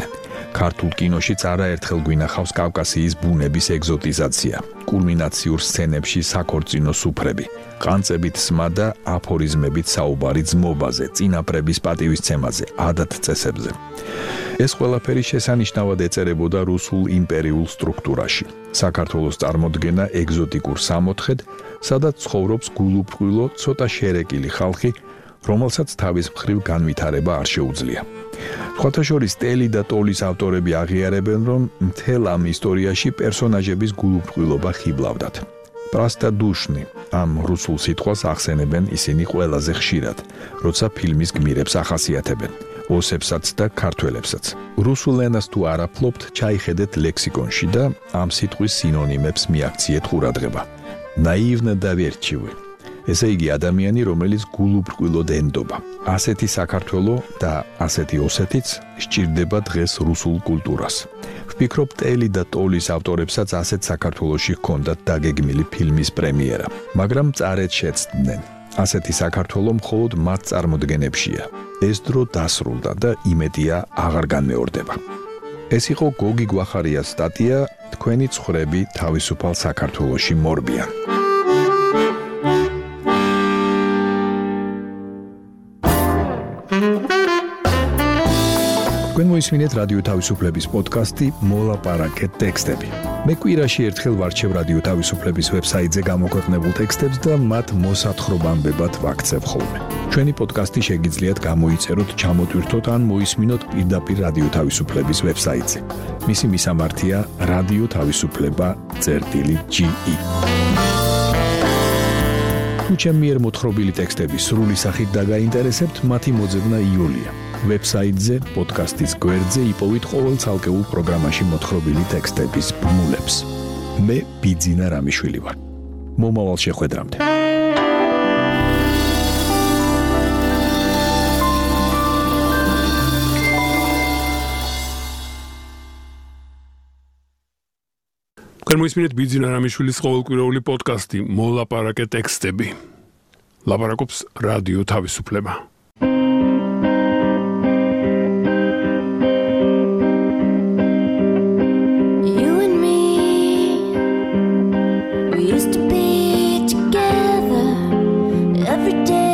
ქართულ კინოშიც არაერთხელ გვინახავს კავკასიის ბუნების ეგზოტიზაცია, კულმინაციურ სცენებში საქორწინო სუფრები, ყანწებით სმა და აფორიზმებით საუბარი ძმობაზე, წინაპრების პატივისცემაზე, ადათ-წესებზე. ეს ყველაფერი შესანიშნავად ეწერებოდა რუსულ იმპერიულ სტრუქტურაში. საქართველოს წარმოდგენა ეგზოტიკურ სამოთხედ, სადაც ცხოვრობს გულუბრყვილო, ცოტა შერეკილი ხალხი, რომელსაც თავის მხრივ განვითარება არ შეუძლია. სხვათა შორის ტელი და ტოლის ავტორები აღიარებენ, რომ მთელ ამ ისტორიაში პერსონაჟების გულუბრყვილობა ხიბლავდათ. პრასტადუშნი ამ რუსულ სიტყვას ახსენებენ ისინი ყველაზე ხშირად, როცა ფილმის გმირებს ახასიათებენ, ოსებსაც და ქართველებსაც. რუსულ ენას თუ არ აფლობთ, ჩაიხედეთ ლექსიკონში და ამ სიტყვის სინონიმებს მიაქციეთ ყურადღება. ნაივნე დავერჩივი. ესე იგი ადამიანი, რომელიც გულუბრყვილოდ ენდობა. ასეთი საქართველო და ასეთი ოსეთიც სჭირდება დღეს რუსულ კულტურას. ვფიქრობ, ტელი და ტოლის ავტორებსაც ასეთ საქართველოში ჰქონდათ დაგეგმილი ფილმის პრემიერა, მაგრამ მწარედ შეცდნენ. ასეთი საქართველო მხოლოდ მათ წარმოდგენებშია. ეს დრო დასრულდა და იმედია აღარ განმეორდება. ეს იყო გოგი გვახარიას სტატია თქვენი ცხვრები თავისუფალ საქართველოში მორბიან. თქვენ მოისმინეთ რადიო თავისუფლების პოდკასტი მოლაპარაკე ტექსტები. მე კვირაში ერთხელ ვარჩევ რადიო თავისუფლების ვებსაიტზე გამოქვეყნებულ ტექსტებს და მათ მოსათხრობამდებად ვაქცევ ხოლმე. ჩვენი პოდკასტი შეგიძლიათ გამოიწეროთ, ჩამოტვირთოთ ან მოისმინოთ პირდაპირ რადიო თავისუფლების ვებსაიტზე. მისი მისამართია რადიო თავისუფლება წერტილი ჯი ი. თუ ჩემი მიერ მოთხრობილი ტექსტები სრული სახით დაგაინტერესებთ, მათი მოძებნა იოლია. ვებსაიტზე, პოდკასტის გვერდზე იპოვით ყოველ ცალკეულ პროგრამაში მოთხრობილი ტექსტების ბმულებს. მე ბიძინა რამიშვილი ვარ. მომავალ შეხვედრამდე.
თქვენ მოისმინეთ ბიძინა რამიშვილის ყოველკვირეული პოდკასტი მოლაპარაკე ტექსტები. ლაპარაკობს რადიო თავისუფლება.
Every day